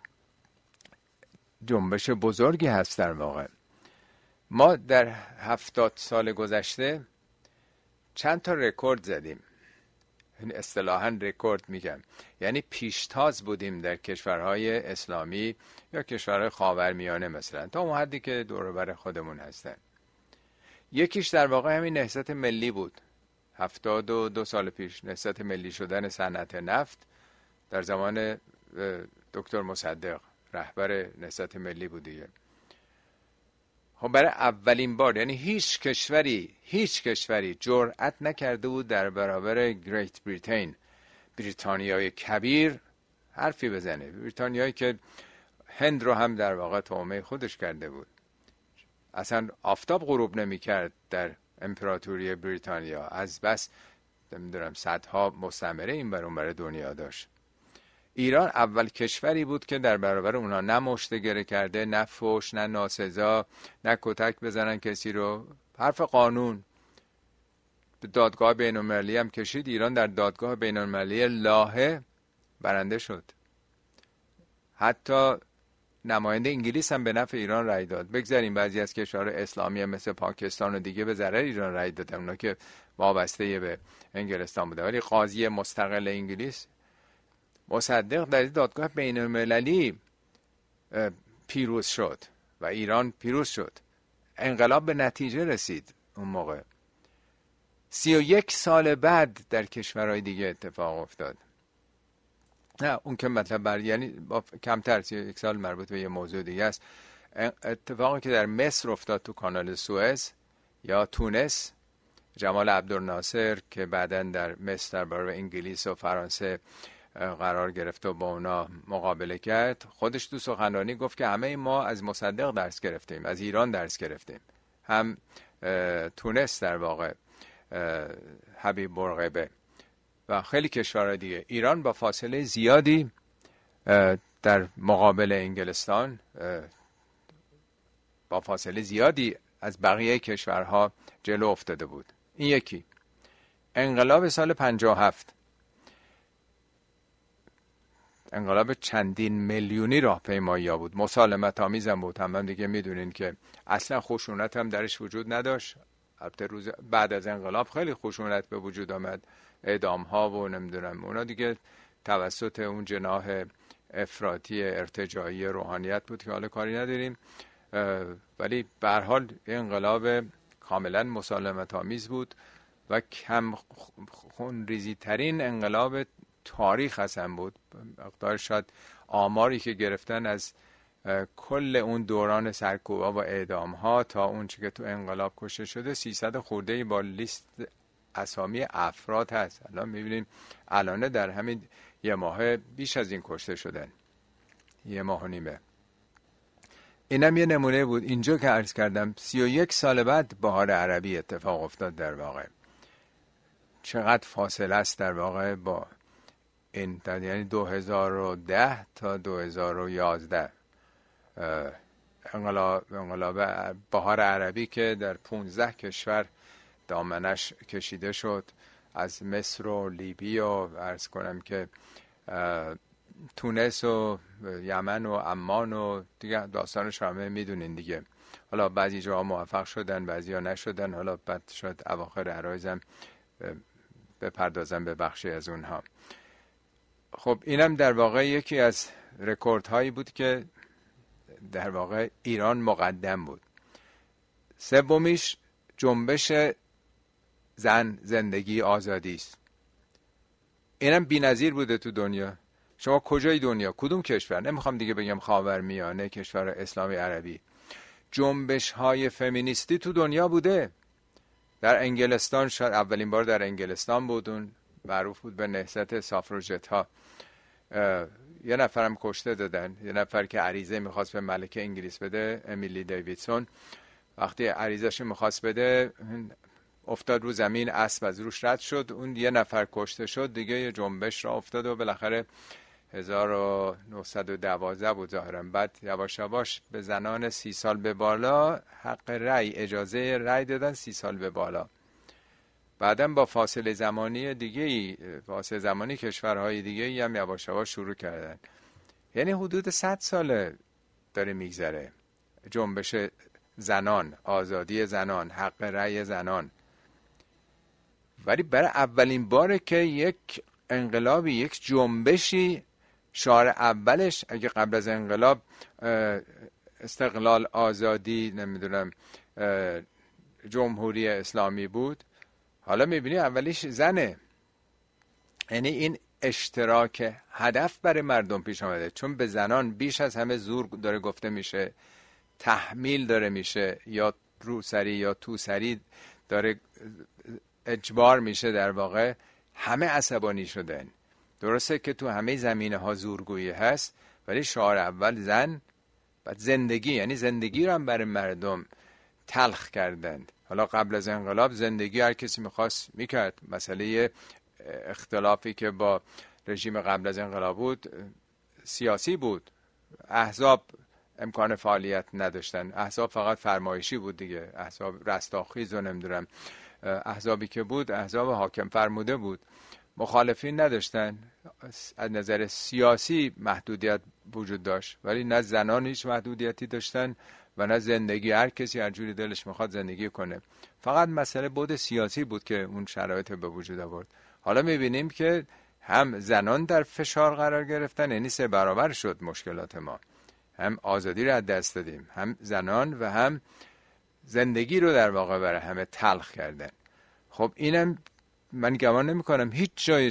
جنبش بزرگی هست. در واقع ما در 70 سال گذشته چند تا رکورد زدیم. اصطلاحاً رکورد میگم، یعنی پیشتاز بودیم در کشورهای اسلامی یا کشورهای خاورمیانه مثلا، تا اون حدی که دور و بر خودمون هستن. یکیش در واقع همین نهضت ملی بود. 72 سال پیش نهضت ملی شدن صنعت نفت در زمان دکتر مصدق رهبر نهضت ملی بود دیگه. خب برای اولین بار، یعنی هیچ کشوری جرأت نکرده بود در برابر گریت بریتانیای کبیر حرفی بزنه. بریتانیایی که هند رو هم در واقع تومه خودش کرده بود. اصلا آفتاب غروب نمی کرد در امپراتوری بریتانیا، از بس نمیدونم صدها مستعمره این بر اون بر دنیا داشت. ایران اول کشوری بود که در برابر اونا نه مشتگره کرده، نه فوش، نه ناسزا، نه کتک بزنن کسی رو. حرف قانون. به دادگاه بین‌المللی هم کشید. ایران در دادگاه بین‌المللی لاهه برنده شد. حتی نماینده انگلیس هم به نفع ایران رأی داد. بگذاریم بعضی از کشورهای اسلامی مثل پاکستان و دیگه به ضرر ایران رأی دادن، اونا که وابسته به انگلستان بوده. ولی قاضی مستقل انگلیس مصدق در دادگاه بین المللی پیروز شد و ایران پیروز شد. انقلاب به نتیجه رسید اون موقع. 31 سال بعد در کشورهای دیگه اتفاق افتاد. نه اون که مطلب یعنی با کمتر 31 سال مربوط به یه موضوع دیگه است. اتفاقی که در مصر افتاد تو کانال سوئز یا تونس، جمال عبدالناصر که بعداً در مصر در برابر انگلیس و فرانسه قرار گرفت و با اونا مقابله کرد، خودش تو سخنرانی گفت که همه ما از مصدق درس گرفتیم، از ایران درس گرفتیم. هم تونس در واقع حبیب بورقیبه و خیلی کشورهای دیگه. ایران با فاصله زیادی در مقابل انگلستان با فاصله زیادی از بقیه کشورها جلو افتاده بود. این یکی. انقلاب سال 57، انقلاب چندین میلیونی راهپیمایی بود، مسالمت آمیز هم بود. هم دیگه میدونین که اصلا خشونت هم درش وجود نداشت. البته روز بعد از انقلاب خیلی خشونت به وجود آمد، اعدام ها و نمیدونم اونا دیگه توسط اون جناح افراطی ارتجاعی روحانیت بود که حالا کاری نداریم. ولی به هر حال انقلاب کاملا مسالمت آمیز بود و کم خونریزی ترین انقلاب تاریخ اصلا بود. مقدار شاید آماری که گرفتن از کل اون دوران سرکوبا و اعدام ها تا اون چی که تو انقلاب کشته شده 300 خورده‌ای با لیست اسامی افراد هست. الان میبینیم الان در همین یه ماه بیش از این کشته شدن، 1.5 ماه. اینم یه نمونه بود. اینجا که عرض کردم 31 سال بعد بهار عربی اتفاق افتاد. در واقع چقدر فاصله است در واقع با این، یعنی 2010 تا 2011 انقلاب بهار عربی که در 15 کشور دامنش کشیده شد از مصر و لیبی و عرض کنم که تونس و یمن و عمان و دیگه داستانش همه میدونین دیگه. حالا بعضی جاها موفق شدن، بعضی ها نشدن، حالا بعد شاید اواخر عرایزم بپردازم به بخشی از اونها. خب اینم در واقع یکی از رکوردهایی بود که در واقع ایران مقدم بود. سومیش جنبش زن، زندگی، آزادی است. اینم بی‌نظیر بوده تو دنیا. شما کجای دنیا، کدوم کشور، نمیخوام دیگه بگم خاورمیانه، کشور اسلامی عربی، جنبش های فمینیستی تو دنیا بوده. در انگلستان شاید اولین بار در انگلستان بودون، معروف بود به نهضت سافروژت ها. یه نفرم کشته دادن، یه نفر که عریضه میخواست به ملکه انگلیس بده، امیلی دیویدسون. وقتی عریضه‌ش میخواست بده افتاد رو زمین، اسب از روش رد شد، اون یه نفر کشته شد دیگه. یه جنبش را افتاد و بالاخره 1912 بود ظاهرا. بعد یواش یواش به زنان 30 سال به بالا حق رأی، اجازه رأی دادن 30 سال به بالا. بعداً با فاصله زمانی دیگه، فاصله زمانی کشورهای دیگه هم یواش یواش شروع کردن. یعنی حدود 100 ساله داره میگذره جنبش زنان، آزادی زنان، حق رأی زنان. ولی برای اولین باره که یک انقلابی، یک جنبشی، شعار اولش اگه قبل از انقلاب استقلال، آزادی، نمیدونم جمهوری اسلامی بود، حالا میبینی اولیش زنه. یعنی این اشتراک هدف برای مردم پیش آمده، چون به زنان بیش از همه زور داره گفته میشه، تحمیل داره میشه، یا روسری یا توسری داره اجبار میشه. در واقع همه عصبانی شدن. درسته که تو همه زمینه ها زورگویی هست، ولی شعار اول زن، بعد زندگی، یعنی زندگی رو هم برای مردم تلخ کردند. حالا قبل از انقلاب زندگی هر کسی میخواست میکرد. مسئله اختلافی که با رژیم قبل از انقلاب بود سیاسی بود. احزاب امکان فعالیت نداشتن، احزاب فقط فرمایشی بود دیگه، احزاب رستاخیز و نمیدونم، احزابی که بود احزاب حاکم فرموده بود، مخالفین نداشتن. از نظر سیاسی محدودیت وجود داشت، ولی نه زنان هیچ محدودیتی داشتن و نه زندگی، هر کسی هر جوری دلش میخواد زندگی کنه. فقط مسئله بود سیاسی بود که اون شرایط به وجود آورد. حالا میبینیم که هم زنان در فشار قرار گرفتن، یعنی 3 برابر شد مشکلات ما. هم آزادی رو از دست دادیم، هم زنان و هم زندگی رو در واقع برای همه تلخ کردن. خب اینم من گمان نمی کنم هیچ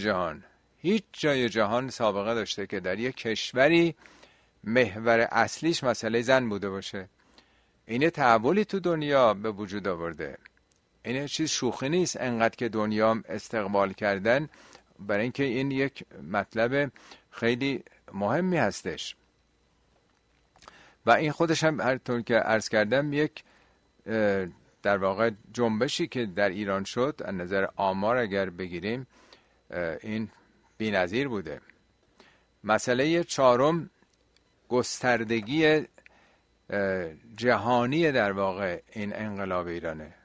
جای جهان سابقه داشته که در یک کشوری محور اصلیش مسئله زن بوده باشه. این تحولی تو دنیا به وجود آورده. این چیز شوخی نیست، انقدر که دنیا استقبال کردن، برای اینکه این یک مطلب خیلی مهمی هستش. و این خودش هم هر طور که عرض کردم یک در واقع جنبشی که در ایران شد، از نظر آمار اگر بگیریم این بی‌نظیر بوده. مسئله 4 گستردگی جهانی در واقع این انقلاب ایرانه.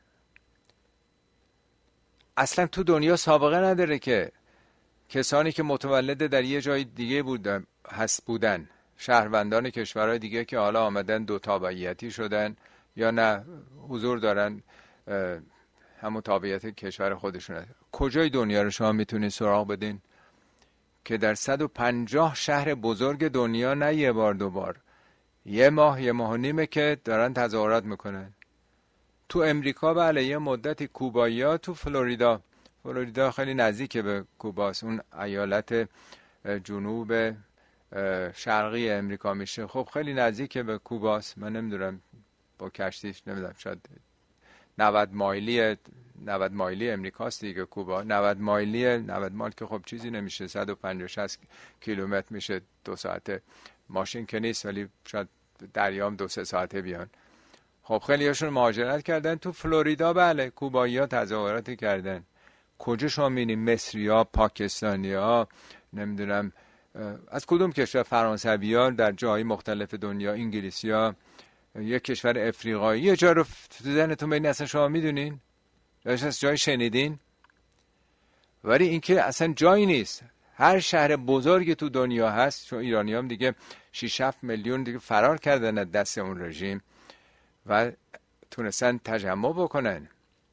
اصلا تو دنیا سابقه نداره که کسانی که متولد در یه جای دیگه بودن، شهروندان کشورهای دیگه که حالا آمدن 2 تابعیتی شدن یا نه حضور دارن همون تابعیت کشور خودشونه. کجای دنیا رو شما میتونید سراغ بدین که در 150 شهر بزرگ دنیا نه 1 بار 2 بار، 1 ماه 1 ماه و نیمه که دارن تظاهرات میکنن. تو امریکا بله یه مدتی کوبایی‌ها تو فلوریدا خیلی نزدیک به کوباست، اون ایالت جنوب شرقی امریکا میشه. خب خیلی نزدیک به کوباست. من نمیدونم با کشتیش نمیدونم شاید 90 مایلی امریکاست دیگه کوبا. 90 مایل که خب چیزی نمیشه، 150-160 کیلومتر میشه، 2 ساعته ماشین که نیست، ولی شاید دریام 2-3 ساعته بیان. خب خیلی هاشون مهاجرت کردن تو فلوریدا. بله کوبایی‌ها تظاهراتی کردن. کجا شما می‌بینید؟ مصری‌ها، پاکستانی‌ها، نمیدونم از کدوم کشور، فرانسوی‌ها در جاهای مختلف دنیا، انگلیسی‌ها، یک کشور افریقایی، یه جا رو تو ذهنتون ببینید اصلا شما میدونین از جای شنیدین؟ ولی اینکه اصلا جایی نیست. هر شهر بزرگی تو دنیا هست، چون ایرانی هم دیگه 6-7 میلیون دیگه فرار کردن از دست اون رژیم و تونستن تجمع بکنن.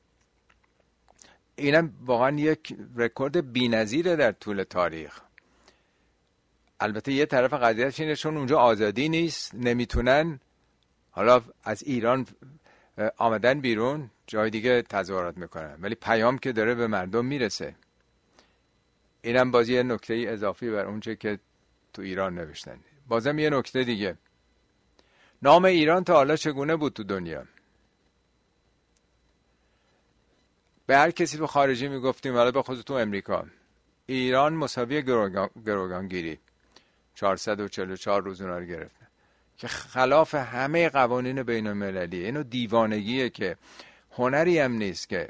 اینم واقعا یک رکورد بی‌نظیره در طول تاریخ. البته یه طرف قضیهش اینه چون اونجا آزادی نیست، نمیتونن حالا از ایران آمدن بیرون جای دیگه تظاهرات میکنن، ولی پیام که داره به مردم میرسه. اینم بازی یه نکته اضافی بر اونچه که تو ایران نوشتن. بازم یه نکته دیگه، نام ایران تا حالا چگونه بود تو دنیا؟ به هر کسی به خارجی میگفتیم، حالا به خصوص تو امریکا، ایران مساوی گروگانگیری، 444 روز اونا رو گرفتن که خلاف همه قوانین بین المللی. اینو دیوانگیه که هنری هم نیست که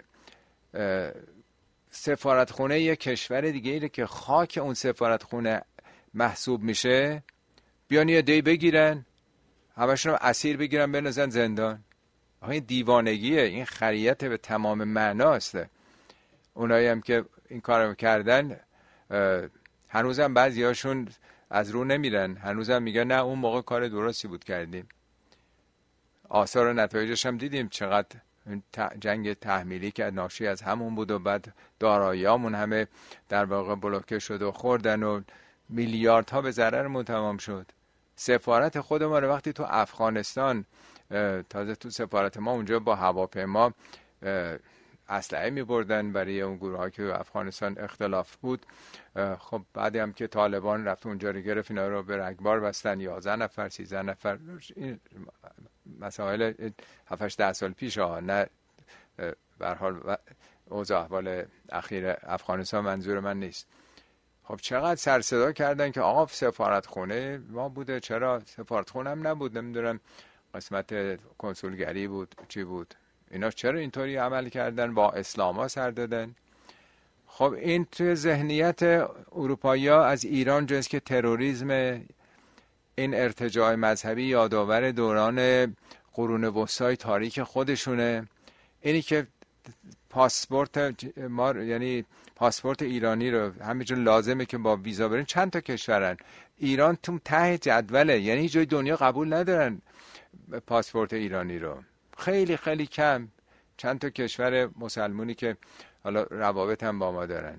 سفارتخونه یک کشور دیگه ایره که خاک اون سفارتخونه محسوب میشه بیان یه دی بگیرن، همشون رو اسیر بگیرن بنازن زندان. این دیوانگیه، این خریت به تمام معناست. اونایی هم که این کارو کردن هنوزم بعضیاشون از رو نمیرن، هنوزم میگن نه اون موقع کار درستی بود کردیم. آثار و نتایجش هم دیدیم چقدر جنگ تحمیلی که ناشی از همون بود و بعد داراییامون همه در واقع بلوکه شد و خوردن و میلیاردها به ضررمون تمام شد. سفارت خود ما رو وقتی تو افغانستان، تازه تو سفارت ما اونجا با هواپیما اسلحه می‌بردن برای اون گروه‌ها که تو افغانستان اختلاف بود. خب بعدی هم که طالبان رفت اونجا رو گرفت، اینا رو به رگبار بستن، 11 نفر 13 نفر. این مسائل 7-8 سال پیش ها، نه به هر حال اوضاع احوال اخیر افغانستان منظور من نیست. خب چقدر سر صدا کردن که آقا سفارتخونه ما بوده، چرا سفارتخونه هم نبود، نمیدونم قسمت کنسولگری بود چی بود، اینا چرا اینطوری عمل کردن، با اسلام ها سر دادن. خب این توی ذهنیت اروپایی‌ها از ایران جز که تروریسم، این ارتجاع مذهبی یادآور دوران قرون وسطای تاریک خودشونه. اینی که پاسپورت ما، یعنی پاسپورت ایرانی رو همینجور لازمه که با ویزا برین، چند تا کشورن، ایران تو ته جدوله، یعنی هیچ جای دنیا قبول ندارن پاسپورت ایرانی رو، خیلی خیلی کم، چند تا کشور مسلمونی که حالا روابط هم با ما دارن.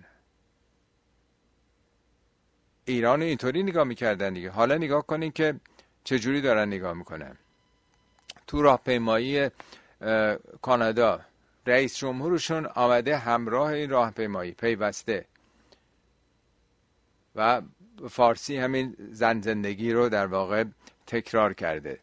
ایران اینطوری نگاه میکردن دیگه. حالا نگاه کنین که چجوری دارن نگاه میکنن. تو راهپیمایی کانادا رئیس جمهورشون آمده همراه این راهپیمایی پیوسته و فارسی همین زن زندگی رو در واقع تکرار کرده.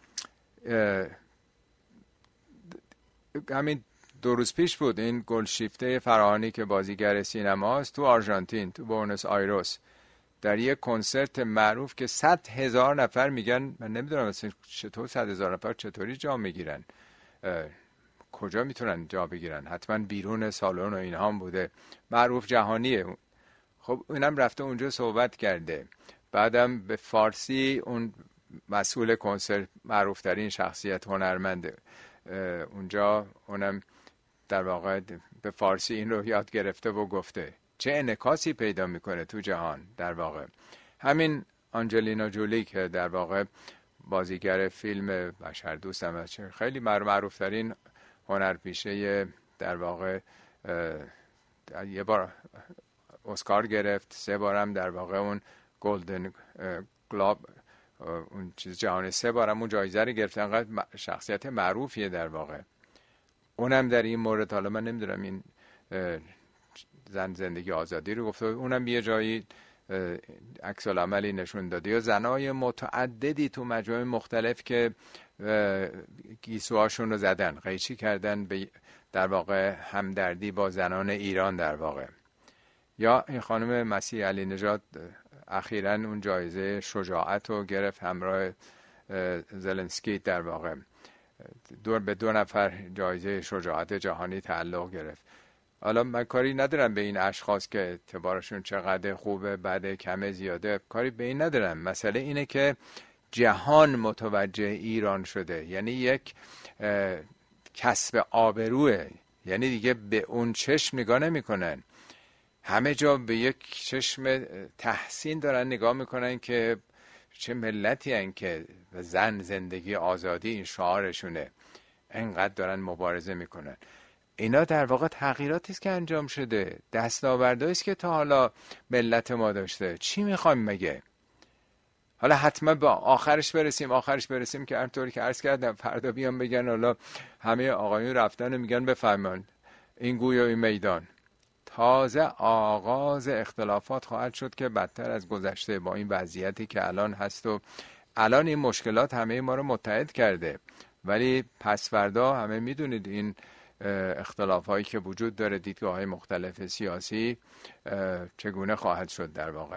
همین 2 روز پیش بود این گلشیفته فراهانی که بازیگر سینماست تو آرژانتین، تو بوئنوس آیرس، در یک کنسرت معروف که 100,000 نفر میگن، من نمیدونم اصلا چطور 100,000 نفر چطوری جا میگیرن، کجا میتونن جا بگیرن، حتما بیرون سالن و اینها هم بوده، معروف جهانیه. خب اینم رفته اونجا صحبت کرده، بعدم به فارسی اون مسئول کنسرت، معروف ترین شخصیت هنرمنده اونجا، اونم در واقع به فارسی این رو یاد گرفته و گفته. چه انعکاسی پیدا میکنه تو جهان در واقع. همین آنجلینا جولی که در واقع بازیگر فیلم بشردوست هم هست، خیلی معروف ترین هنرپیشه در واقع، یه بار اسکار گرفت، 3 بارم در واقع اون گلدن گلوب اون چیز جهانی 3 بارم اون جایزه رو گرفت، انقدر شخصیت معروفیه در واقع. اونم در این مورد، حالا من نمیدونم این زن زندگی آزادی رو گفته، اونم یه جایی عکس العملی نشون داده، یا زنای متعددی تو مجامع مختلف که گیسوهاشون رو زدن، قیچی کردن به در واقع همدردی با زنان ایران در واقع. یا این خانم مسیح علی نژاد اخیراً اون جایزه شجاعت رو گرفت همراه زلنسکی، در واقع به 2 نفر جایزه شجاعت جهانی تعلق گرفت. حالا من کاری ندارم به این اشخاص که اعتبارشون چقدر خوبه، بده، کمه، زیاده، کاری به این ندارم. مسئله اینه که جهان متوجه ایران شده، یعنی یک کسب آبروه، یعنی دیگه به اون چشم نگاه نمیکنن، همه جا به یک چشم تحسین دارن نگاه میکنن که چه ملتی هن که زن، زندگی، آزادی این شعارشونه، انقدر دارن مبارزه میکنن. اینا در واقع تغییراتی است که انجام شده، دستاوردهایی است که تا حالا ملت ما داشته. چی میخوایم مگه؟ حالا حتما با آخرش برسیم که همطوری که عرض کردم فردا بیان بگن حالا همه آقایون رفتن و میگن بفرمان این گوی و این میدان. تازه آغاز اختلافات خواهد شد که بدتر از گذشته، با این وضعیتی که الان هست و الان این مشکلات همه ما رو متحد کرده، ولی پس فردا همه میدونید این اختلاف هایی که وجود داره، دیدگاه های مختلف سیاسی چگونه خواهد شد در واقع.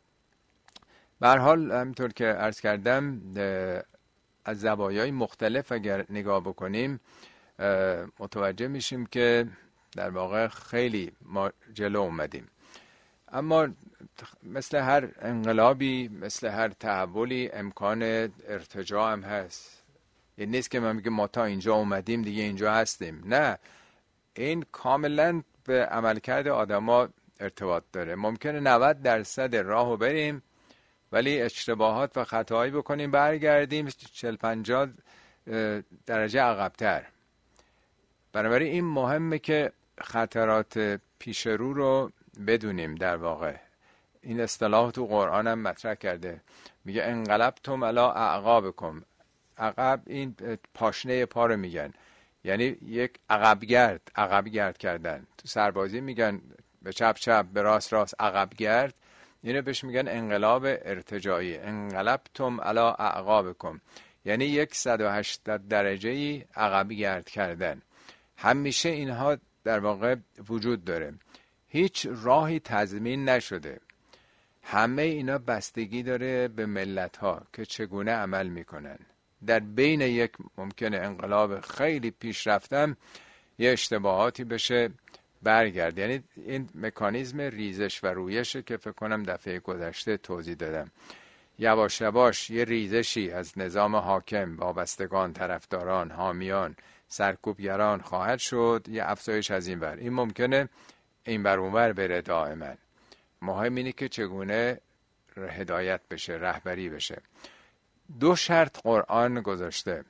به هر حال همینطور که عرض کردم از زوایای مختلف اگر نگاه بکنیم متوجه میشیم که در واقع خیلی ما جلو اومدیم. اما مثل هر انقلابی، مثل هر تحولی امکان ارتجاع هم هست. این نیست که من میگم ما تا اینجا اومدیم دیگه اینجا هستیم، نه، این کاملا به عملکرد آدما ارتباط داره. ممکنه 90% راهو بریم ولی اشتباهات و خطاهایی بکنیم برگردیم 40-50 درجه عقب‌تر. بنابراین این مهمه که خطرات پیش رو بدونیم. در واقع این اصطلاح تو قرآن هم مطرح کرده، میگه انقلبتم علی اعقابکم. عقب این پاشنه پا رو میگن، یعنی یک عقب گرد کردن. تو سربازی میگن به چپ چپ، به راست راست، عقب گرد. اینو بهش میگن انقلاب ارتجاعی. انقلبتم علی اعقابکم یعنی یک 180 درجه‌ای عقب گرد کردن. همیشه اینها در واقع وجود داره، هیچ راهی تضمین نشده. همه اینا بستگی داره به ملت ها که چگونه عمل میکنن. در بین یک ممکنه انقلاب خیلی پیش رفتم یه اشتباهاتی بشه برگرد. یعنی این مکانیزم ریزش و رویشه که فکر کنم دفعه گذشته توضیح دادم. یواش یواش یه ریزشی از نظام حاکم، وابستگان، طرفداران، حامیان، سرکوبگران خواهد شد، یه افزایش از این ور. این ممکنه این ور اون ور بره دائما. مهم اینه که چگونه هدایت بشه، رهبری بشه. 2 شرط قرآن گذاشته.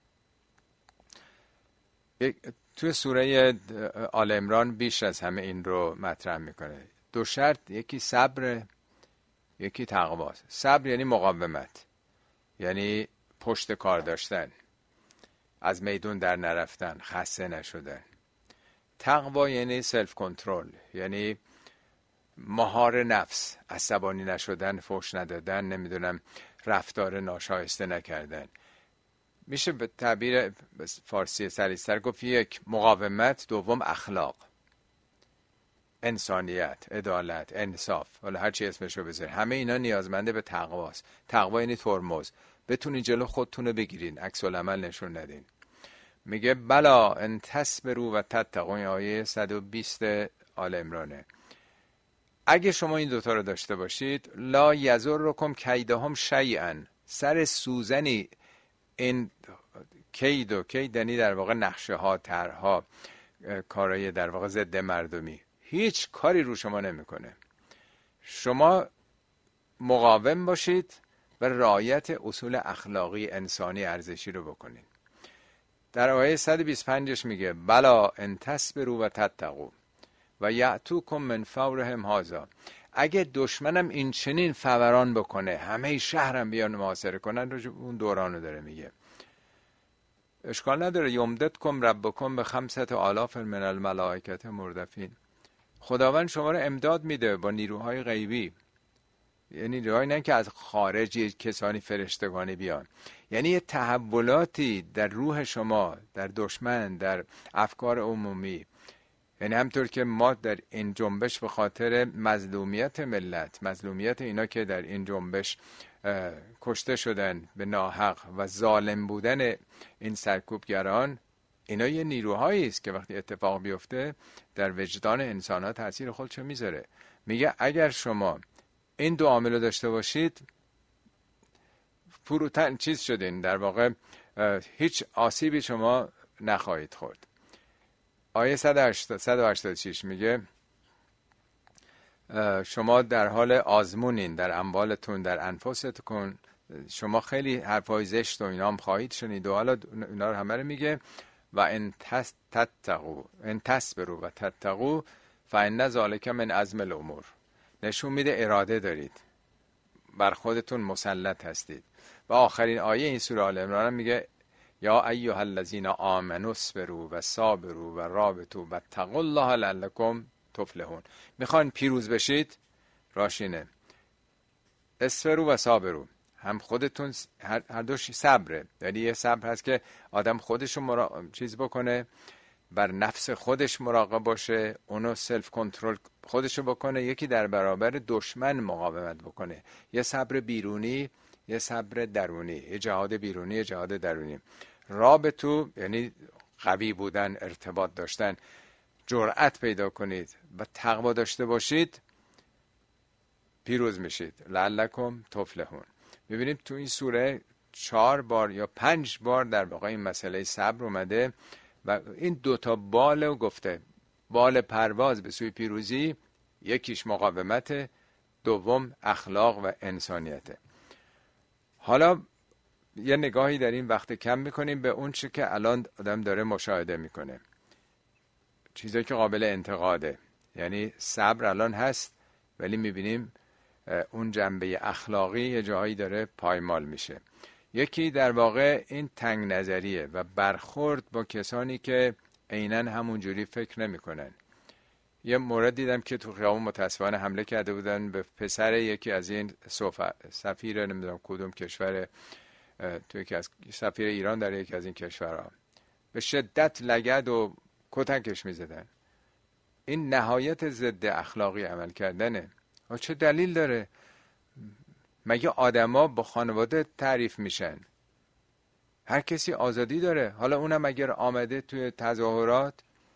توی سوره آل عمران بیش از همه این رو مطرح میکنه. 2 شرط، یکی صبر، یکی تقواست. صبر یعنی مقاومت، یعنی پشت کار داشتن، از میدون در نرفتن، خسته نشدن. تقوا یعنی سلف کنترل، یعنی مهار نفس، عصبانی نشدن، فحش ندادن، نمیدونم رفتار ناشایسته نکردن. میشه به تعبیر فارسی سلیس‌تر گفت یک مقاومت، دوم اخلاق، انسانیت، عدالت، انصاف، حالا هر چی اسمشو بذارید، همه اینا نیازمنده به تقواست. تقوا یعنی ترمز، بتونین جلو خودتونو بگیرین، عکس العمل نشون ندین. میگه بلا ان تصبروا و تتقون، آیه 120 آل عمرانه. اگه شما این دوتا رو داشته باشید، لا یضرکم کیدهم شیئا، سر سوزنی این کید یعنی در واقع نقشه ها، طرحها، کارهای در واقع ضد مردمی، هیچ کاری رو شما نمیکنه. شما مقاوم باشید و رعایت اصول اخلاقی، انسانی، ارزشی رو بکنید. در آیه 125 میگه بلا ان تصبروا و تتقوا و یأتوکم من فورهم هذا. اگه دشمنم این چنین فوران بکنه، همه شهرم بیان محاصره کنن، اون دورانو داره میگه، اشکال نداره. یمددکم ربکم به 5000 من الملائکه مردفین. خداوند شما رو امداد میده با نیروهای غیبی، یعنی نیروهایی نه که از خارج کسانی فرشتگانی بیان، یعنی یه تحولاتی در روح شما، در دشمن، در افکار عمومی. یعنی همطور که ما در این جنبش به خاطر مظلومیت ملت، مظلومیت اینا که در این جنبش کشته شدن به ناحق و ظالم بودن این سرکوبگران، اینا یه نیروهایی است که وقتی اتفاق بیفته در وجدان انسان‌ها تاثیر خودشو میذاره. میگه اگر شما این 2 عامل رو داشته باشید، فروتن چیز شدین، در واقع هیچ آسیبی شما نخواهید خورد. آیه 186 میگه شما در حال آزمونین در اموالتون در انفستکم، شما خیلی حرفای زشت و اینا هم خواهید شنید و حالا اینا رو همه رو میگه و ان تصبروا و تتقوا فان ذلک من عزم الامور. نشون میده اراده دارید، بر خودتون مسلط هستید. و آخرین آیه این سوره آل عمران میگه یا ایها الذین آمنوا اصبروا و صابروا و رابطوا و اتقوا الله لعلکم تفلحون. میخوان پیروز بشید، راشینه اصبروا و صابروا، هم خودتون هر دوش صبره، یعنی یه صبر هست که آدم خودشو چیز بکنه، بر نفس خودش مراقب باشه، اونو سلف کنترل خودشو بکنه، یکی در برابر دشمن مقاومت بکنه. یه صبر بیرونی، یه صبر درونی، یه جهاد بیرونی، یه جهاد درونی. رابطو یعنی قوی بودن، ارتباط داشتن، جرأت پیدا کنید و تقوا داشته باشید، پیروز میشید. لعلکم تفلحون. ببینید تو این سوره 4 بار یا 5 بار در واقع این مسئله صبر اومده و این دوتا بالو گفته، بال پرواز به سوی پیروزی، یکیش مقاومت، دوم اخلاق و انسانیته. حالا یه نگاهی در این وقت کم میکنیم به اون چی که الان آدم داره مشاهده میکنه، چیزایی که قابل انتقاده. یعنی صبر الان هست ولی میبینیم اون جنبه اخلاقی یه جایی داره پایمال میشه. یکی در واقع این تنگ نظریه و برخورد با کسانی که عیناً همونجوری فکر نمیکنن. یه مورد دیدم که تو خیابون متاسفانه حمله کرده بودن به پسر یکی از این سفیر نمیدونم کدوم کشور، تو یکی از سفیر ایران در یکی از این کشورها، به شدت لگد و کتکش میزدن. این نهایت ضد اخلاقی عمل کردنه. چه دلیل داره؟ مگه آدما با خانواده تعریف میشن؟ هر کسی آزادی داره. حالا اونم اگر آمده توی تظاهرات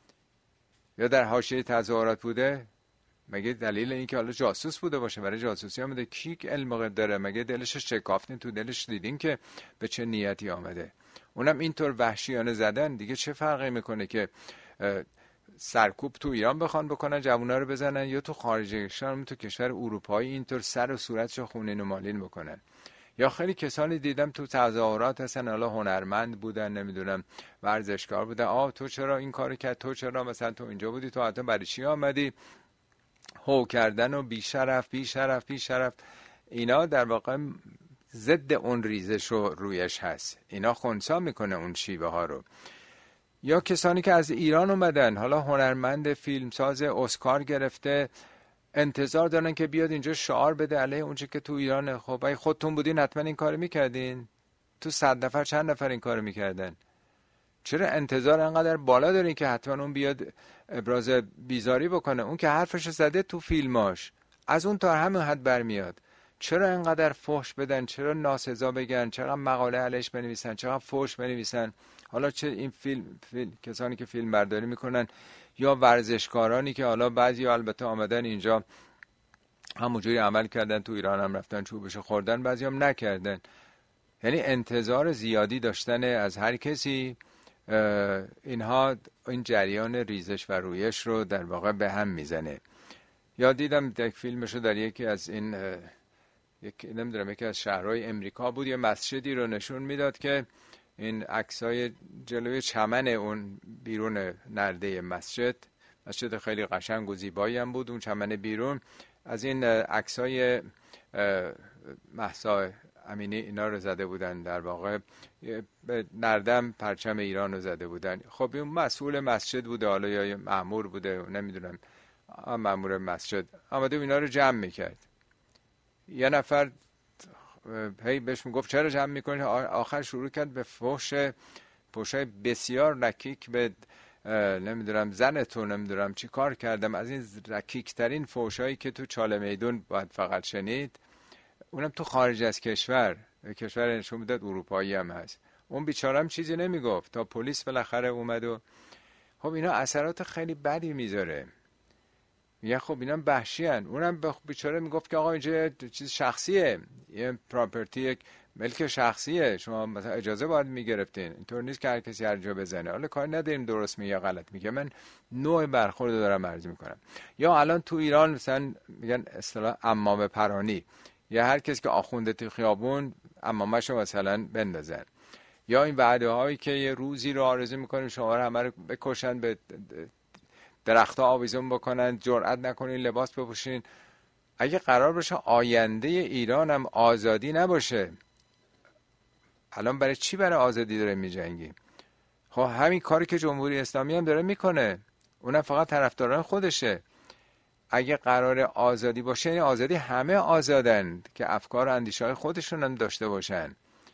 یا در حاشیه تظاهرات بوده، مگه دلیل این که حالا جاسوس بوده باشه برای جاسوسی آمده؟ کی علم داره؟ مگه دلش شکافتین تو دلش دیدین که به چه نیتی آمده؟ اونم اینطور وحشیانه زدن دیگه چه فرقی میکنه که سرکوب تو ایران بخوان بکنن جوونا رو بزنن یا تو خارج کشور، تو کشور اروپایی اینطور سر و صورتشو خونین و مالین بکنن. یا خیلی کسانی دیدم تو تظاهرات هستن، حالا هنرمند بودن، نمیدونم ورزشکار بودن، تو چرا این کارو کرد، تو چرا مثلا تو اینجا بودی، تو حتی برای چی آمدی، هو کردن و بیشرف. اینا در واقع ضد اون ریزش و رویش هست. اینا خنثی میکنه اون شیوه ها رو. یا کسانی که از ایران اومدن، حالا هنرمند، فیلمساز، اسکار گرفته، انتظار دارن که بیاد اینجا شعار بده علیه اونچه که تو ایرانه. خب اگه خودتون بودین حتما این کارو میکردین؟ تو 100 نفر چند نفر این کارو میکردن؟ چرا انتظار انقدر بالا دارین که حتما اون بیاد ابراز بیزاری بکنه؟ اون که حرفش زده تو فیلماش، از اون تا همین حد برمیاد. چرا انقدر فحش بدن؟ چرا ناسزا بگن؟ چرا مقاله علیش بنویسن؟ چرا فحش بنویسن؟ حالا چه این فیلم کسانی که فیلم برداری میکنن یا ورزشکارانی که حالا بعضی البته آمدن اینجا همونجوری عمل کردن، تو ایران هم رفتن چوبش خوردن، بعضی هم نکردن. یعنی انتظار زیادی داشتن از هر کسی، اینها این جریان ریزش و رویش رو در واقع به هم میزنه. یا دیدم یک فیلمشو در یکی از این یکی از شهرهای امریکا بود، یه مسجدی رو نشون میداد که این عکسای جلوی چمن اون بیرون نرده مسجد خیلی قشنگ و زیبایی هم بود، اون چمن بیرون، از این عکسای مهسا امینی اینا رو زده بودن، در واقع به نردم پرچم ایران رو زده بودن. خب این مسئول مسجد بوده، حالا یا مأمور بوده نمیدونم، مأمور مسجد آمده اینا رو جمع میکرد. یه نفر هی بهش میگفت چرا جمع میکنی؟ آخر شروع کرد به فحشای بسیار رکیک به نمیدونم زنتون، نمیدونم چی کار کردم، از این رکیک ترین فحشایی که تو چاله میدون باید فقط شنید، اونم تو خارج از کشور نشون میداد اروپایی هم هست. اون بیچارم چیزی نمیگفت تا پلیس بالاخره اومد و خب اینا اثرات خیلی بدی میذاره. میگه خب اینا وحشی ان. اونم بیچاره میگفت که آقا اینجا چیز شخصیه، یه پراپرتی، یک ملک شخصیه، شما مثلا اجازه باید میگرفتین، اینطور نیست که هر کسی هر جا بزنه. حالا کار نداریم درست میگه یا غلط میگه، من نوع برخورد دارم عرض میکنم. یا الان تو ایران مثلا میگن اصطلاح عمامه پرانی، یا هر کسی که آخونده تو خیابون عمامه‌شو مثلا بندازن، یا این وعده هایی که یه روزی رو آرزو میکنیم شما رو همه رو بکشن، به درختها آویزون بکنن، جرئت نکنین لباس بپوشین. اگه قرار باشه آینده ایران هم آزادی نباشه، الان برای چی برای آزادی داره میجنگیم؟ خب همین کاری که جمهوری اسلامی هم داره میکنه، اونم فقط طرفداران خودشه. اگه قرار آزادی باشه، یعنی آزادی همه آزادن که افکار و اندیشه های خودشون هم داشته باشن.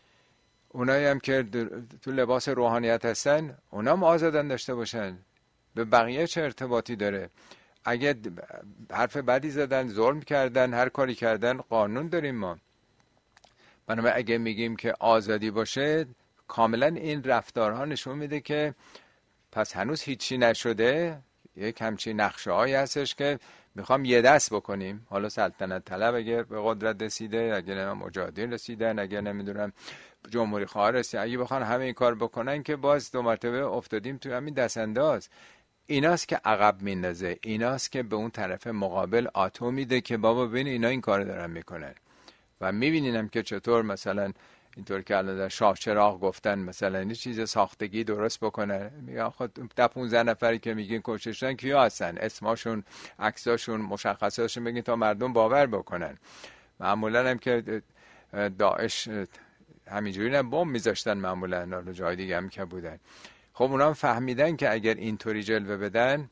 اونایی هم که تو لباس روحانیت هستن، اونا هم آزادن داشته باشن. به بقیه چه ارتباطی داره؟ اگه حرف بدی زدن، ظلم کردن، هر کاری کردن، قانون داریم ما. بنابراین اگه میگیم که آزادی باشه، کاملا این رفتارها نشون میده که پس هنوز هیچی نشده. یک همچین نقشه هایی هستش که میخوام یه دست بکنیم. حالا سلطنت طلب اگر به قدرت رسیده، اگر مجاهدین رسیدن، اگر نمیدونم جمهوری خواه رسیدن، اگه بخوان همه این کار بکنن که باز دو مرتبه افتادیم توی همین دست انداز. ایناست که عقب میندازه، ایناست که به اون طرف مقابل آتو میده که بابا ببین اینا این کار دارن میکنن. و میبینینم که چطور مثلا اینطور که الان در شاه چراغ گفتن مثلا این چیز ساختگی درست بکنن، میگن خود 15 نفری که میگین کشتن کیا هستن، اسماشون، عکساشون، مشخصاتشون بگین تا مردم باور بکنن. معمولا هم که داعش همینجوری نه بمب میذاشتن، معمولا جای دیگه هم که بودن. خب اونا هم فهمیدن که اگر اینطوری جلوه بدن،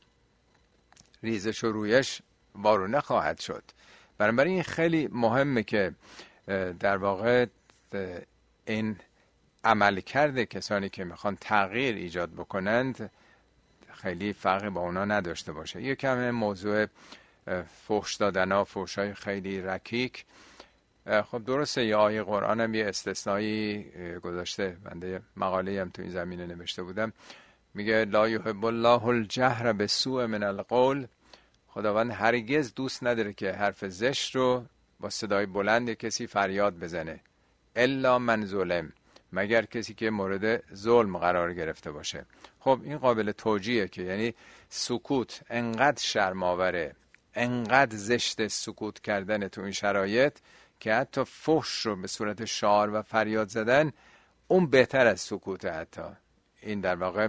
ریزش و رویش وارونه خواهد شد. بنابراین این خیلی مهمه که در واقع این عمل کرده کسانی که میخوان تغییر ایجاد بکنند خیلی فرقی با اونا نداشته باشه. یکم موضوع فحش دادن ها، فحش های خیلی رکیک، خب درسته یه آیه قرآن هم یه استثنایی گذاشته. بنده مقاله هم تو این زمینه نوشته بودم، میگه لا یحب الله الجهر بالسوء من القول. خداوند هرگز دوست نداره که حرف زشت رو با صدای بلند کسی فریاد بزنه، الا من ظلم، مگر کسی که مورد ظلم قرار گرفته باشه. خب این قابل توجیهه که یعنی سکوت انقدر شرم‌آوره، انقدر زشت سکوت کردن تو این شرایط که حتی فحش رو به صورت شعار و فریاد زدن اون بهتر از سکوت. حتی این در واقع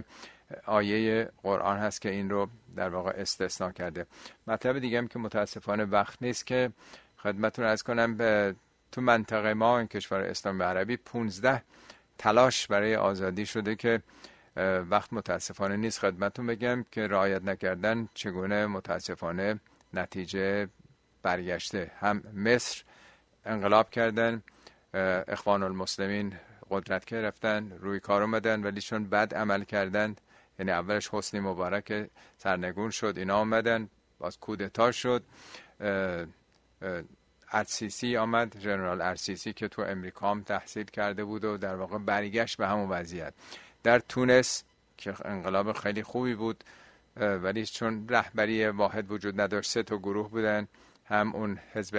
آیه قرآن هست که این رو در واقع استثناء کرده. مطلب دیگه هم که متاسفانه وقت نیست که خدمتتون عرض کنم، به تو منطقه ما این کشور اسلام عربی 15 تلاش برای آزادی شده که وقت متاسفانه نیست خدمتتون بگم که رعایت نکردن چگونه متاسفانه نتیجه برگشته. هم مصر انقلاب کردن، اخوان المسلمین قدرت گرفتن، روی کار اومدن، ولی چون بد عمل کردن، یعنی اولش حسنی مبارک سرنگون شد، اینا آمدن، باز کودتا شد، ارسیسی آمد، ژنرال ارسیسی که تو امریکا هم تحصیل کرده بود و در واقع برگشت به همون وضعیت. در تونس که انقلاب خیلی خوبی بود، ولی چون رهبری واحد وجود نداشت، 3 تا گروه بودن، هم اون حزب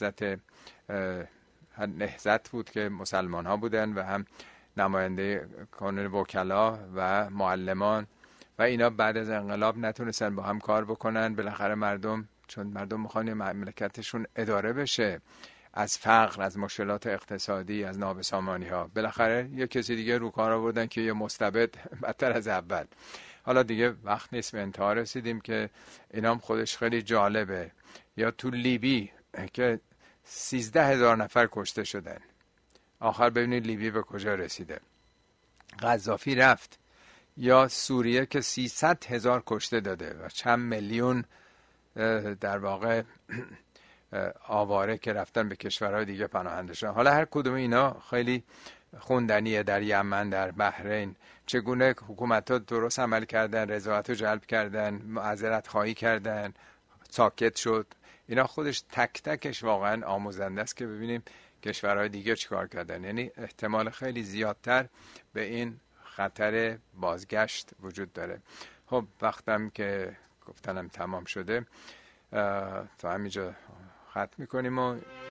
نهضت بود که مسلمان ها بودن و هم نماینده کانون وکلا و معلمان، و اینا بعد از انقلاب نتونستن با هم کار بکنن. بالاخره مردم، چون مردم میخوان مملکتشون اداره بشه از فقر، از مشکلات اقتصادی، از نابسامانی ها، بالاخره یه کسی دیگه رو کار آوردن که یه مستبد بدتر از اول. حالا دیگه وقت نیست، به انتها رسیدیم که اینام خودش خیلی جالبه. یا تو لیبی که 13,000 نفر کشته شدن، آخر ببینید لیبی به کجا رسیده، قذافی رفت. یا سوریه که 300,000 کشته داده و چند میلیون در واقع آواره که رفتن به کشورهای دیگه پناهنده شدن. حالا هر کدوم اینا خیلی خوندنیه. در یمن، در بحرین، چگونه حکومت‌ها درست عمل کردن، رضایت رو جلب کردن، معذرت خواهی کردن، ساکت شد. اینا خودش تک تکش واقعا آموزنده است که ببینیم کشورهای دیگه چیکار کردن. یعنی احتمال خیلی زیادتر به این خطر بازگشت وجود داره. خب وقتم که گفتنم تمام شده، تا همینجا ختم میکنیم و